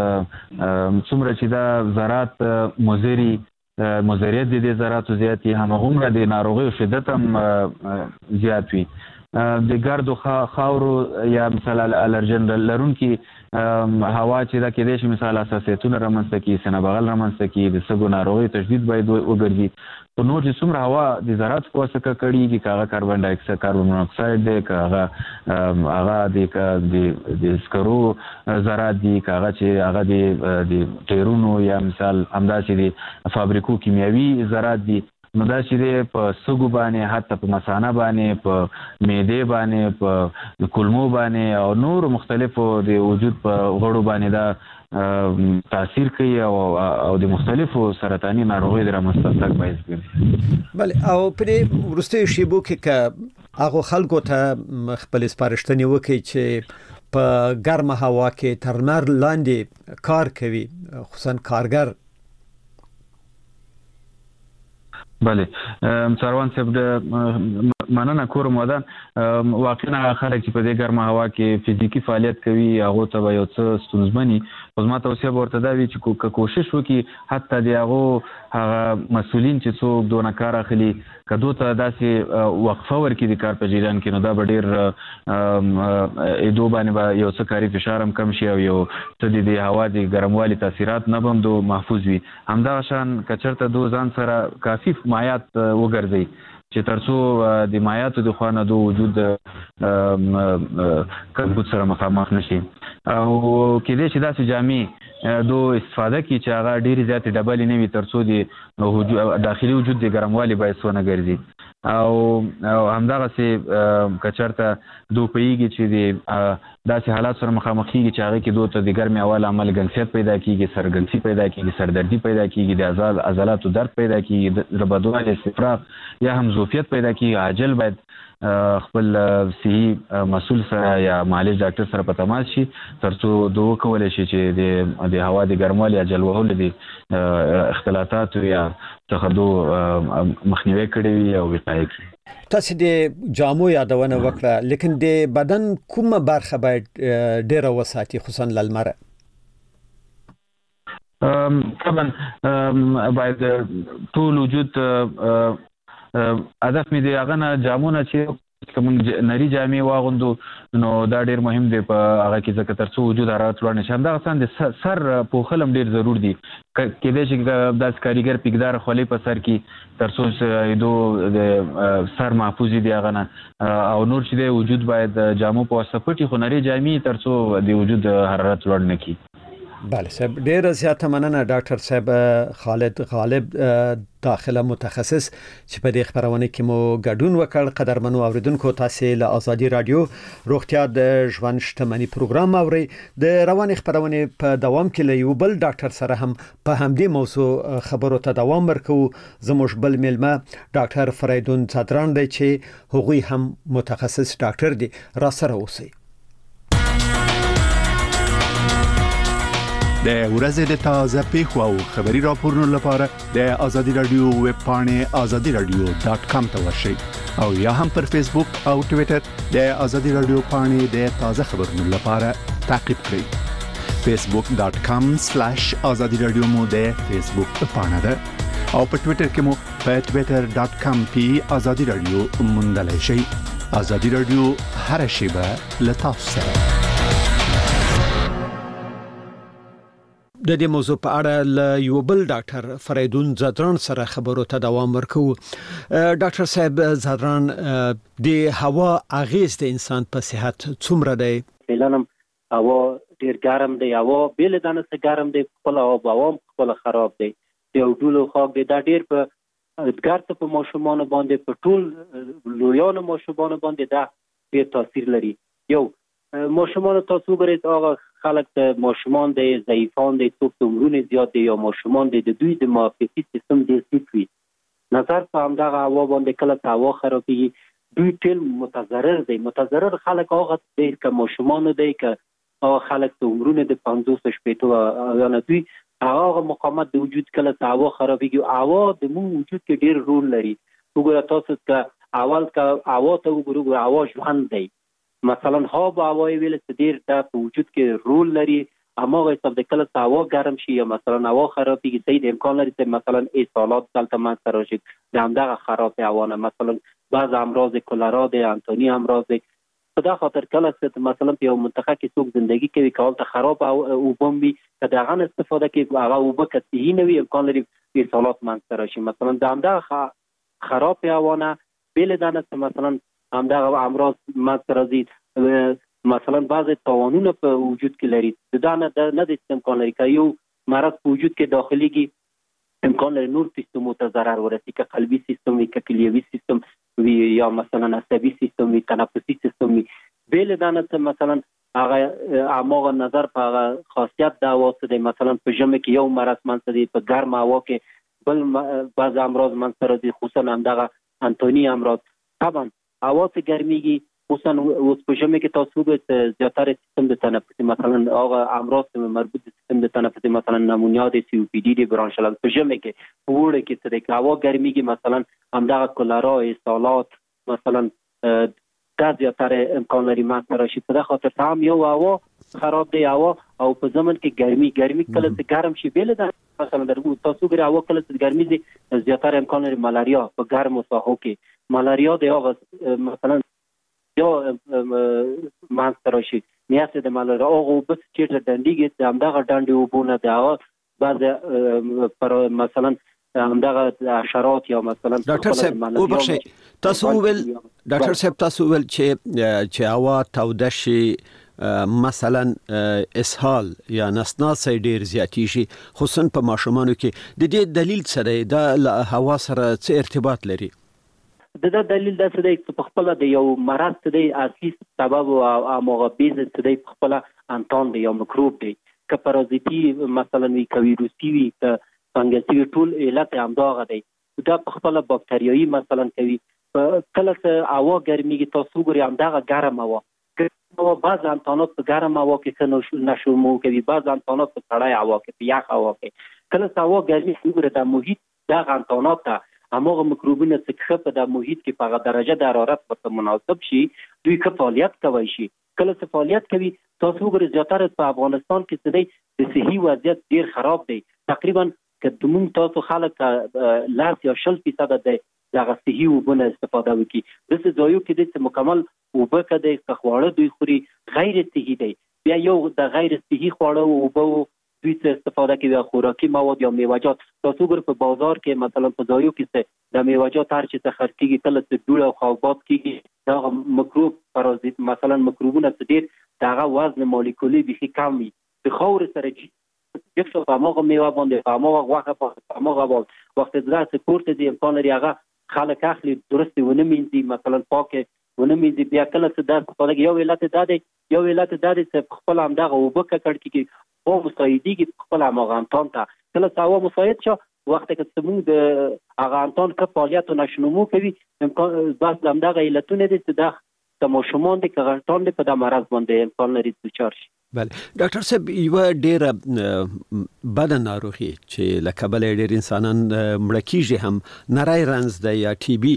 څومره چې دا ذرات مضري مضریت د دې ذراتو زیات وي هماغومره د ناروغیو شدت هم زیات وي د ګردو خاورو یا مثال الرجن لرونکي هوا چې دا کېدای شي مثال حساسیتونه رامنځته کړي سینه بغل رامنځته کړي د سږو ناروغیو تشدید باید وګرځي خو نور چې څومره هوا د ذراتو په واسطه ککړېږي که هغه کاربن ډای اکساید کاربن مونوکساید دی که هغه هغه د سکرو ذرات دي که هغه چې هغه د ټایرونو یا مثال همداسې د فابریکو کیمیاوي ذرات دي نو دا چې دی په سږو باندې حتی په مثانه باندې په معدې باندې په کولمو باندې او نور مختلفو د وجود په غړو باندې دا تاثیر کوي او او د مختلفو سرطاني ناروغیو د رامنځته تګ باعث ګرځي. بله او په دې وروستیو شیبو کې که هغو خلکو ته خپلې سپارښتنې وکړي چې په ګرمه هوا کې تر لمر لاندې کار کوي خصوصا کارګر؟ بله سروان صاحب د مننه کوم ودان واقعا خلک چې په دې ګرمه هوا کې فزیکی فعالیت کوي هغه ته یو څه ستونزمني خو ما توصیه ورته دا وی چې کوشش وکړي حتی د هغه هغه مسولین چې څوک دونه کار اخلي کدو ته داسې وقفه ورکړي د کار په جریان کې نو دا به ډېر ادو باندې به یو څه کاري فشار هم کم شي او یو څه د هوا د ګرموالي تاثیرات نه به هم دو محفوظ وي همدغه شان کچرته دو ځان سره کافي مایات وګرځي چې ترڅو د مایاتو د خوانه دو وجود کمبود سره مخامخ نشي او کله چې داسې جامې دو استفاده کی چې هغه ډېری زیاتې ډبلې نه وي ترڅو د داخلي وجود د ګرموالي باعث ونه ګرځي او همدغسې کچرته دو پوهېږي چې د داسې حالات سره مخامخ کېږي چې هغې کې دو ته د ګرمې هوا له امله ګنسیت پیدا کېږي سرګنسي پیدا کېږي سردردي پیدا کېږي د عضلاتو درد پیدا کېږي ربدوالی استفراغ یا هم زوفیت پیدا کېږي عاجل باید خپل صحي مسؤل سره یا معالج ډاکټر سره په تماس شي ترڅو دو وکولی شي چې د هوا د ګرموالي یا جل وهلو د اختلاطاتو یا څخه دو مخنیوی کړی وي او وقایه کړي. تاسو د جامو یادونه وکړه لیکن د بدن کومه برخه باید ډیره وساتي خصوصا للمره؟ طبعا باید ټول وجود هدف مې دی هغه نه جامونه چې کومه نری جامې واغوندو نو دا ډیر مهم دی په هغه کې ځکه ترڅو وجود حرارت لوړ نشي همدغه څنګه د سر پوښل هم ډیر ضرور دي کېدای شي داسې کاریګر پیکدار خولۍ په سر کې ترڅو دو د سر محفوظ دي هغه نه او نور چې دی وجود باید جامو په واسطه پټي خو نری جامې ترڅو د وجود حرارت لوړ نه کړي. بله صاحب ډیره زیاته مننه ډاکټر صاحب خالد غالب داخله متخصص چې په دې خبرونه کې مو ګډون وکړ. قدرمنو اوریدونکو تاسو له آزادي رادیو روغتیا د ژوند شتمنۍ پروګرام اوري د رواني خبرونه په دوام کې له یو بل ډاکټر سره هم په همدې موضوع خبرو ته دوام ورکو. زموږ بل میلمه ډاکټر فریدون صدران دی چې هغوی هم متخصص ډاکټر دی را سره اوسئ. د ورځې د تازه پیښو او خبري راپورونو لپاره د آزادي رادیو ویب پاڼې آزادي رادیو ډاٹ کام ته ورشئ او یا هم پر فیسبوک او ټوئیټر د آزادي رادیو پاڼې د تازه خبرونو لپاره تعقیب کړئ. فیسبوک ډاٹ کام سلیش آزادي رادیو مو د فیسبوک پاڼه ده او په ټوئیټر کې مو په ټوئیټر ډاٹ کام پی آزادي رادیو موندلای شئ. آزادي رادیو هر شیبه له تاسو سره. د دې موضوع په اړه له یو بل ډاکټر فریدون زدران سره خبرو ته دوام ورکو. ډاکټر صاحب زدران د هوا اغیز د انسان په صحت څومره دی؟ فعلا هوا ډیر ګرم دی، هوا بیل دانه څخه ګرم دی، خپل هوا هوا خپل خراب دی، یو ډول خاک دی. دا ډیر په ګرځ په ماشومان باندې په ټول لویان ماشومان باندې دا ډیر تاثیر لري. یو ماشومان تاسو ګورئ هغه خلک د ماشومان د ضعیفان د څوک د عمرونه زیات دي یا ماشومان د دوی د معافیتي سیستم ډیر ټیټ وي. نظر په همدغه هوا باندې کله هوا خرابېږي دوی ټول متضرر دي. متضرر خلک هغه دي که ماشومان دي که هغه خلک د عمرونه د پنځوس شپېتو یا نه دوی هغه مقاومت د وجود کله هوا خرابېږي. هوا د مو وجود کې ډیر رول لري. وګوره تاسو که اول که هوا ته وګورئ هوا ژوند دی. مثلا هوا هوای ویل چې ډیر د وجود کې رول لري. اماغه حساب د کله هوا ګرم شي یا مثلا هوا خرابېږي صحیح د امکان لري چې مثلا اصالات دلته منځ راشي د همدغه خراب هوا نه مثلا بعض امراض کولرا د انتونی امراض په دا خاطر کله چې مثلا په یو منطقه کې څوک ژوندۍ کوي کول ته خراب او بمبي که دغه استفاده کوي هغه وبه کتي نه وي امکان لري اصالات منځ راشي مثلا د همدغه خراب هوا نه بیل دانه مثلا همدغه امراض منځ راځي. مثلا بعض توانونه په وجود کې لري د دا نه نه د امکان لري که یو مرض په وجود کې داخليږي امکان لري نور سیستمو ته ضرر ورسي که قلبي سیستم وي که کلیوي سیستم وي یا مثلا عصبي سیستم وي تنفسي سیستم وي. بیل دانه مثلا هغه اماغه نظر په هغه خاصیت دا واسطه دی مثلا په ژمي کې یو مرض منځ دی په ګرم هوا کې بل بعض امراض منځ راځي خصوصا همدغه انتوني امراض. طبعا هوا ته ګرميږي خصوصا اوس په ژمي کې تاسو وګورئ زیاتره سیستم د تنفسي مثلا هغه امراض مربوط د سیستم د تنفسي مثلا نمونیا د سی او پی ډي د برانشل په ژمي کې په وړه کې څه د هوا ګرمي کې مثلا همدغه کولرا استالات مثلا دا زیاتره امکان لري ماته راشي په خاطر هم یو هوا خراب دی هوا او په زمن کې ګرمي ګرمي کله چې ګرم شي بیل ده مثلا درو تاسو ګره هوا کله چې ګرمي دي زیاتره امکان لري ملاریا په ګرمو ساحو کې ملاریا دی هغه مثلا یا مانستر شي نیاسه د مالره او بس چیرته دندګي د همدغه ډانډي وبونه دا بعض پر مثلا همدغه حشرات یا مثلا ډاکټر صاحب او بخشي تاسو ول ډاکټر صاحب تاسو ول چې چې هوا توده شي مثلا اسهال یا نسناس ډیر زیاتی شي خصوصا په ماشومانو کې د دې دلیل سره د هوا سره څه ارتباط لري د دا دلیل دا څه دی چې په خپل د یو مرض څه دی اصلي سبب او مغبیز څه دی په خپل انتون دی یو مکروب دی که پارازیتي مثلا وی کویروسي وی که فنګسي ټول علت همدغه دی دا په خپل باکتریایي مثلا کوي کله چې هوا ګرميږي تاسو ګورئ همدغه ګرم هوا او بعض انتونات په ګرم هوا کې نشو کوي بعض انتونات په سړی هوا کې په یخ هوا کې کله چې هوا ګرمي ګورئ د محیط دغه انتونات ته همغه مکروبونه چې په د محیط کې په درجه د حرارت په مناسب شي دوی که فعالیت کوي شي کله چې فعالیت کوي تاسو وګورئ زیاتره په افغانستان کې څه دی د صحي وضعیت ډیر خراب دی تقریبا که دومره تاسو خلک لاس یا شل فیصد د دغه صحي وبونه استفاده وکړي د څه ځایو کې د مکمل وبه کده خواړه دوی خوري غیر صحي دی بیا یو د غیر صحي خواړه وبو دوی څه استفاده کوي خوراکي مواد یا میوه‌جات تاسو ګور په بازار کې مثلا په ځایو کې څه د میوه‌جات هر چې څه خرڅيږي کله چې ډوله او خوابات کېږي دا مکروب پارازیت مثلا مکروبونه څه ډیر دغه وزن مالیکولي به کم وي د خور سره چې یو څه هغه میوه باندې هغه واخه په هغه وخت دا څه پورته دی امکان لري هغه خلک اخلي درست ونه مینځي مثلا پاکه ونه مینځي بیا کله څه دا په یو علت دا دی یو علت دا دی چې خپل هم دغه وبکه کړ کې او مساعدي کې خپل هغه انتون ته کله تاو مساعد شو وخت کې سمون د هغه انتون کې فعالیت نشنمو کوي امکان بس هم دغه علتونه دي چې دا د ماشومان د کغټون په د مرض باندې امکان لري چې چارش بله ډاکټر صاحب یو ډیر بد ناروغي چې لکه بل ډیر انسانان مړه کیږي هم نری رنز د یا ټي بي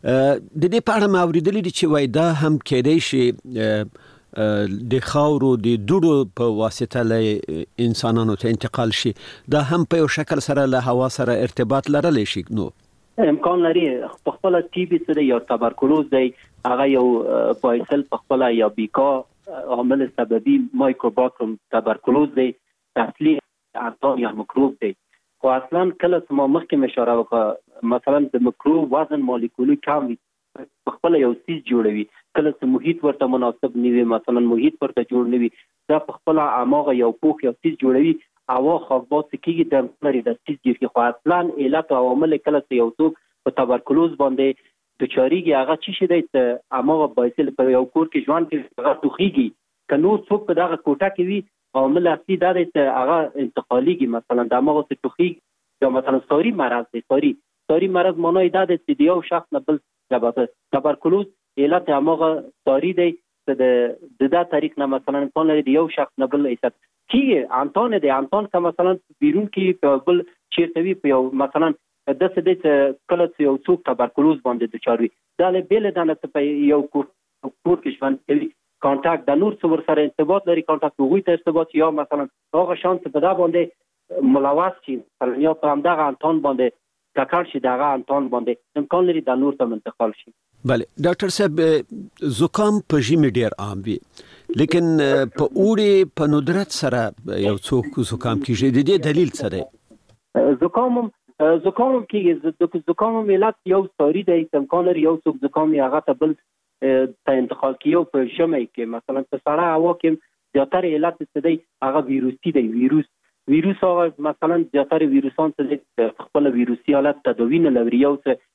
د دې په اړه ما اوریدلې دي چې وای دا هم کېدای شي د خاورو د دوړو په واسطه له انسانانو ته انتقال شي دا هم په یو شکل سره له هوا سره ارتباط لرلی شي نو امکان لري په خپل ټي بي سره یا تبرکلوز دی هغه یو بایسل په خپل یا بیکا عامل سببي مایکروباکتریم تبرکلوز دی اصلي انتون یا مکروب دی خو اصلا کله چې ما مخکې اشاره وکړه مثلا د مکروب وزن مالیکولي کم وي خپل یو سیس جوړوي کله چې محیط ورته مناسب نیوي مثلا محیط ورته جوړ نیوي دا په خپل عماغه یو پوخ یو سیس جوړوي هوا خاصبات کېږي د لري د سیس جوړي خو اصلا علت او عوامل کله چې یو څوک په تبرکلوز باندې د چاريږي هغه چی شي د اماغه بایسل په یو کور کې ژوند کې هغه توخيږي کنو څوک په دغه کوټه کې وي عامل اصلي دا دی چې هغه انتقاليږي مثلا د اماغه څخه توخيږي یا مثلا سوري مرض دی سوري سوري مرض معنی دا دی چې یو شخص نه بل جبهه تبرکلوز علت اماغه سوري دی چې د دا طریق نه مثلا امکان لري د یو شخص نه بل ایست کیږي انتون دی انتون که مثلا بیرون کې په بل چیرته وي په یو مثلا د څه د کله چې یو څوک تبرکلوز باندې د چاروي دا له بیل دانه په یو کور کې ژوند کوي کانټاکټ د نور څور سره ارتباط لري کانټاکټ وګوي ته ارتباط یا مثلا هغه شانس په دا باندې ملوث شي مثلا یا په همدغه انتون باندې ککړ شي دغه انتون باندې امکان لري د نور ته منتقل شي بله ډاکټر صاحب زکام په ژمي ډیر عام وي لیکن په اوړي په ندرت سره یو څوک زکام کیږي د دې دلیل څه دی زکام زکام کې د زکام ملت یو سوري دی امکان لري یو څوک زکام هغه ته بل ته انتقال کیو په ژمي کې مثلا په سړه هوا کې زیاتره علت څه دی هغه ویروسي دی ویروس ویروس هغه مثلا زیاتره ویروسان څه خپل ویروسي حالت تداوی نه لري یو څه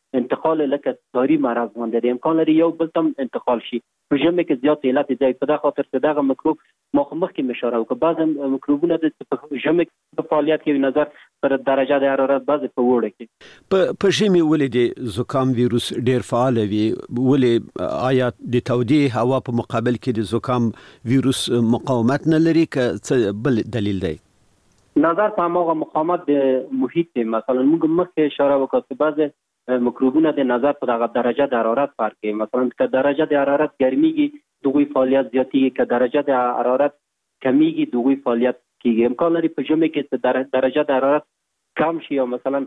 انتقال لکه داری مرض باندې د امکان لري یو بل تم انتقال شي په ژمي کې زیات علت دی په دغه خاطر چې دغه میکروب مخ کې مشاره او که بعض میکروبونه د ژمي په فعالیت کې نظر پر درجه د حرارت بعض په وړه کې په ژمي ولې د زکام ویروس ډیر فعال وي ولې آیا د تودې هوا په مقابل کې د زکام ویروس مقاومت نه لري که بل دلیل دی نظر په هغه مقاومت د محیط دی مثلا موږ مخکې اشاره وکړو چې بعض میکروبونه د نظر په دغه درجه د حرارت فرق کوي مثلا که درجه د حرارت ګرمیږي دغه فعالیت زیاتیږي که درجه د حرارت کمیږي دغه فعالیت کیږي امکان لري په ژمي کې چې درجه د حرارت کم شي او مثلا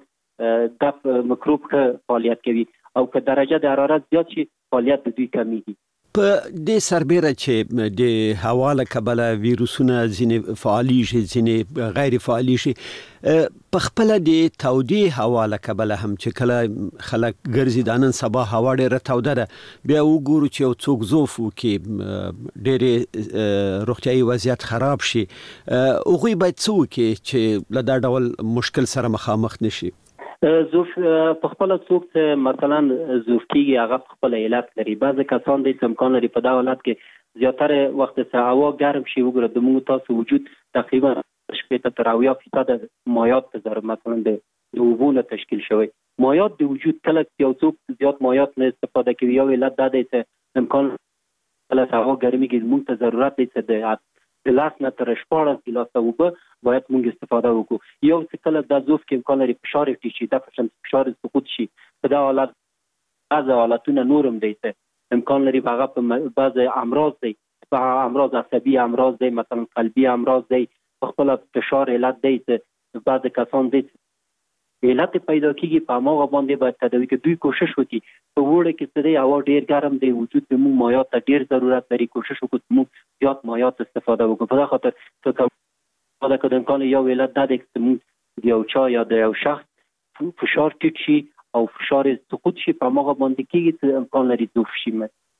د میکروب ښه فعالیت کوي او که درجه د حرارت زیات شي فعالیت د دوی کمیږي په دې سربېره چې د هوا له کبله ویروسونه ځینې فعالي شي ځینې غیر فعالي شي په خپل د تودې هوا له کبله هم چې کله خلک ګرځي د نن سبا هوا ډېره توده ده بیا وګورو چې یو څوک زوف وکړي ډېرې روغتیایي وضعیت خراب شي هغوی باید څه وکړي چې له دا ډول مشکل سره مخامخ نشي زوف په خپل څوک ته مثلا زوف کیږي هغه خپل علت لري بعض کسان د امکان لري په دا حالت کې زیاتره وخت ته هوا ګرم شي وګوره د موږ تاسو وجود تقریبا شپږ تر اویا فیصد مایعات تر مثلا د اوبو تشکیل شوی مایعات د وجود کله یو څوک زیات مایعات نه استفاده کوي یو علت دا دی چې امکان له هوا ګرمي کې موږ ته ضرورت دی چې د د لاس نه تر شپاړس ګیلاسه اوبه باید موږ استفاده وکړو یو څه کله د زوف کې امکان لري فشار ټیټ شي د فشار سقوط شي په دا حالت بعض حالتونه نورم دی چې امکان لري هغه په بعض امراض دی په امراض عصبي امراض دی مثلا قلبي امراض دی په خپل فشار علت دی چې بعض کسان دی علت پیدا کیږي په هغه باندې باید تداوی کې دوی کوشش وکړي په وړه کې چې دی هوا ډیر ګرم دی وجود د مو مایعات ته ډیر ضرورت لري کوشش وکړو مو زیات مایعات استفاده وکړو په خاطر چې دا کله امکان یو علت دا دی چې مو یو چا یا د یو شخص فشار ټیټ شي او فشار سقوط شي په هغه باندې کېږي چې امکان لري زوف شي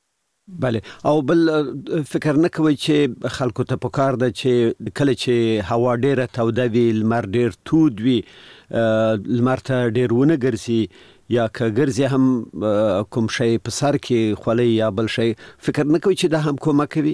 بله او بل فکر نه کوي چې خلکو ته پکار ده چې کله چې هوا ډیره توده وي لمر ډیر تود وي لمر ته ډیر ونه ګرځي یا که ګرځي هم کوم شی په سر کې خولي یا بل شی فکر نه کوي چې دا هم کومک کوي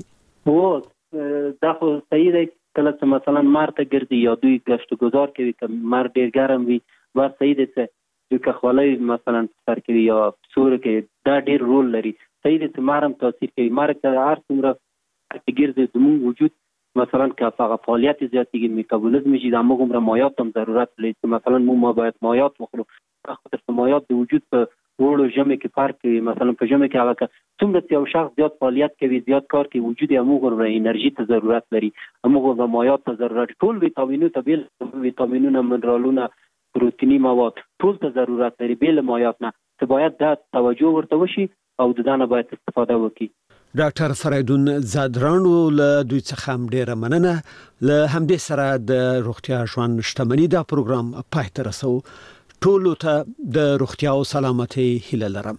او دا خو صحیح دی کله چې مثلا مار ته ګرځي یا دوی گشت گذار کوي که مار ډیر ګرم وي ور صحیح دی چې دوی که خولي مثلا سر کوي یا سور کې دا ډیر رول لري صحیح دی چې مارم تاثیر کوي مار که هر څومره ګرځي زموږ وجود مثلا که هغه فعالیت زیاتېږي میتابولیزم شي د هغه عمر مایعات هم ضرورت لري مثلا مو باید مایعات وخورو خاطر چې مایعات د وجود په وړو ژمي کې فرق کوي مثلا په ژمي کې هغه څومره چې یو شخص زیات فعالیت کوي زیات کار کوي وجود یې هغه انرژي ته ضرورت لري هغه د مایعات ته ضرورت ټول ویټامینونو ته بیل ویټامینونه منرالونه پروتینی مواد ټول ته ضرورت لري بیل مایعات نه ته باید دا توجه ورته وشي او د دانه باید استفاده وکړي ډاکټر فریدون زادرانو له دوی څخه هم ډیره مننه له همدې سره د روغتیا ژوند شتمنۍ دا پروګرام پای ته رسو ټولو ته د روغتیا او سلامتۍ هیله لرم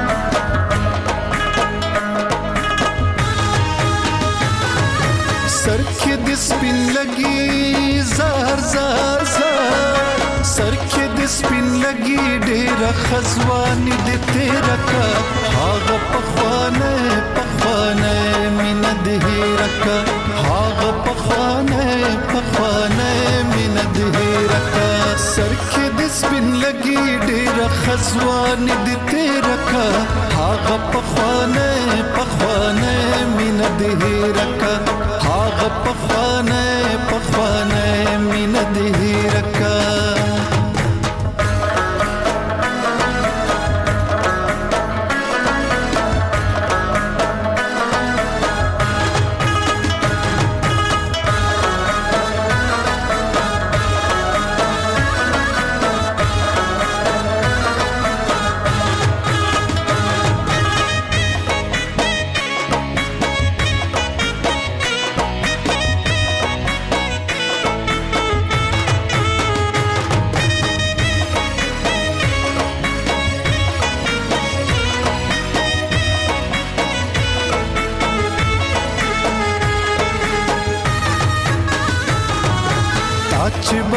سر کې د سپین لګي زار زار زار سر کې د سپین لګي ډېر خزوان دې تیرا کا هاغه پخوانه پخوانه مين د هیرکا هاغه پخوانه پخوانه مين د هیرکا سر کې د سپین لګي ډېر خزوان دې تیرا کا هاغه پخوانه پخوانه مين د هیرکا هاغه پخوانه پخوانه مين د هیرکا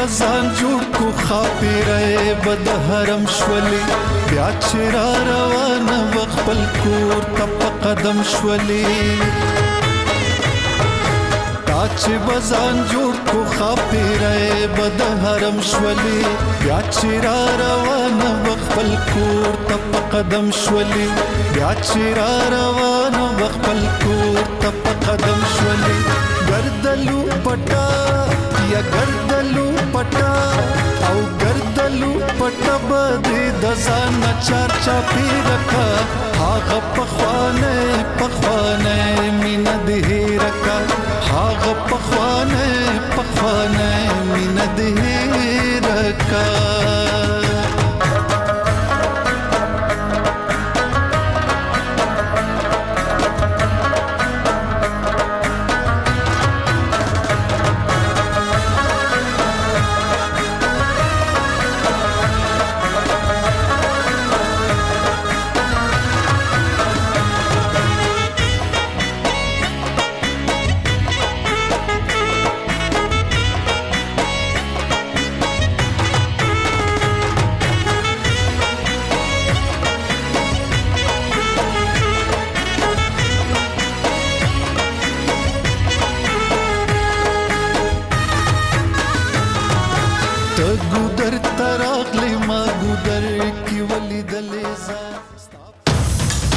بزان جوړ کو خاپیره بد حرم شولې بیا چې را روانه وخپل کور ته په قدم شولې تا چې بزان جوړ کو خاپیره بد حرم شولې بیا چې را روانه وخپل کور ته په قدم شولې بیا چې را روانه وخپل کور ته په قدم شولې ګردلو پټا یا ګردلو پټا او ګردلو پټا بده د ځان چار چا پیرکا هغه په خوانه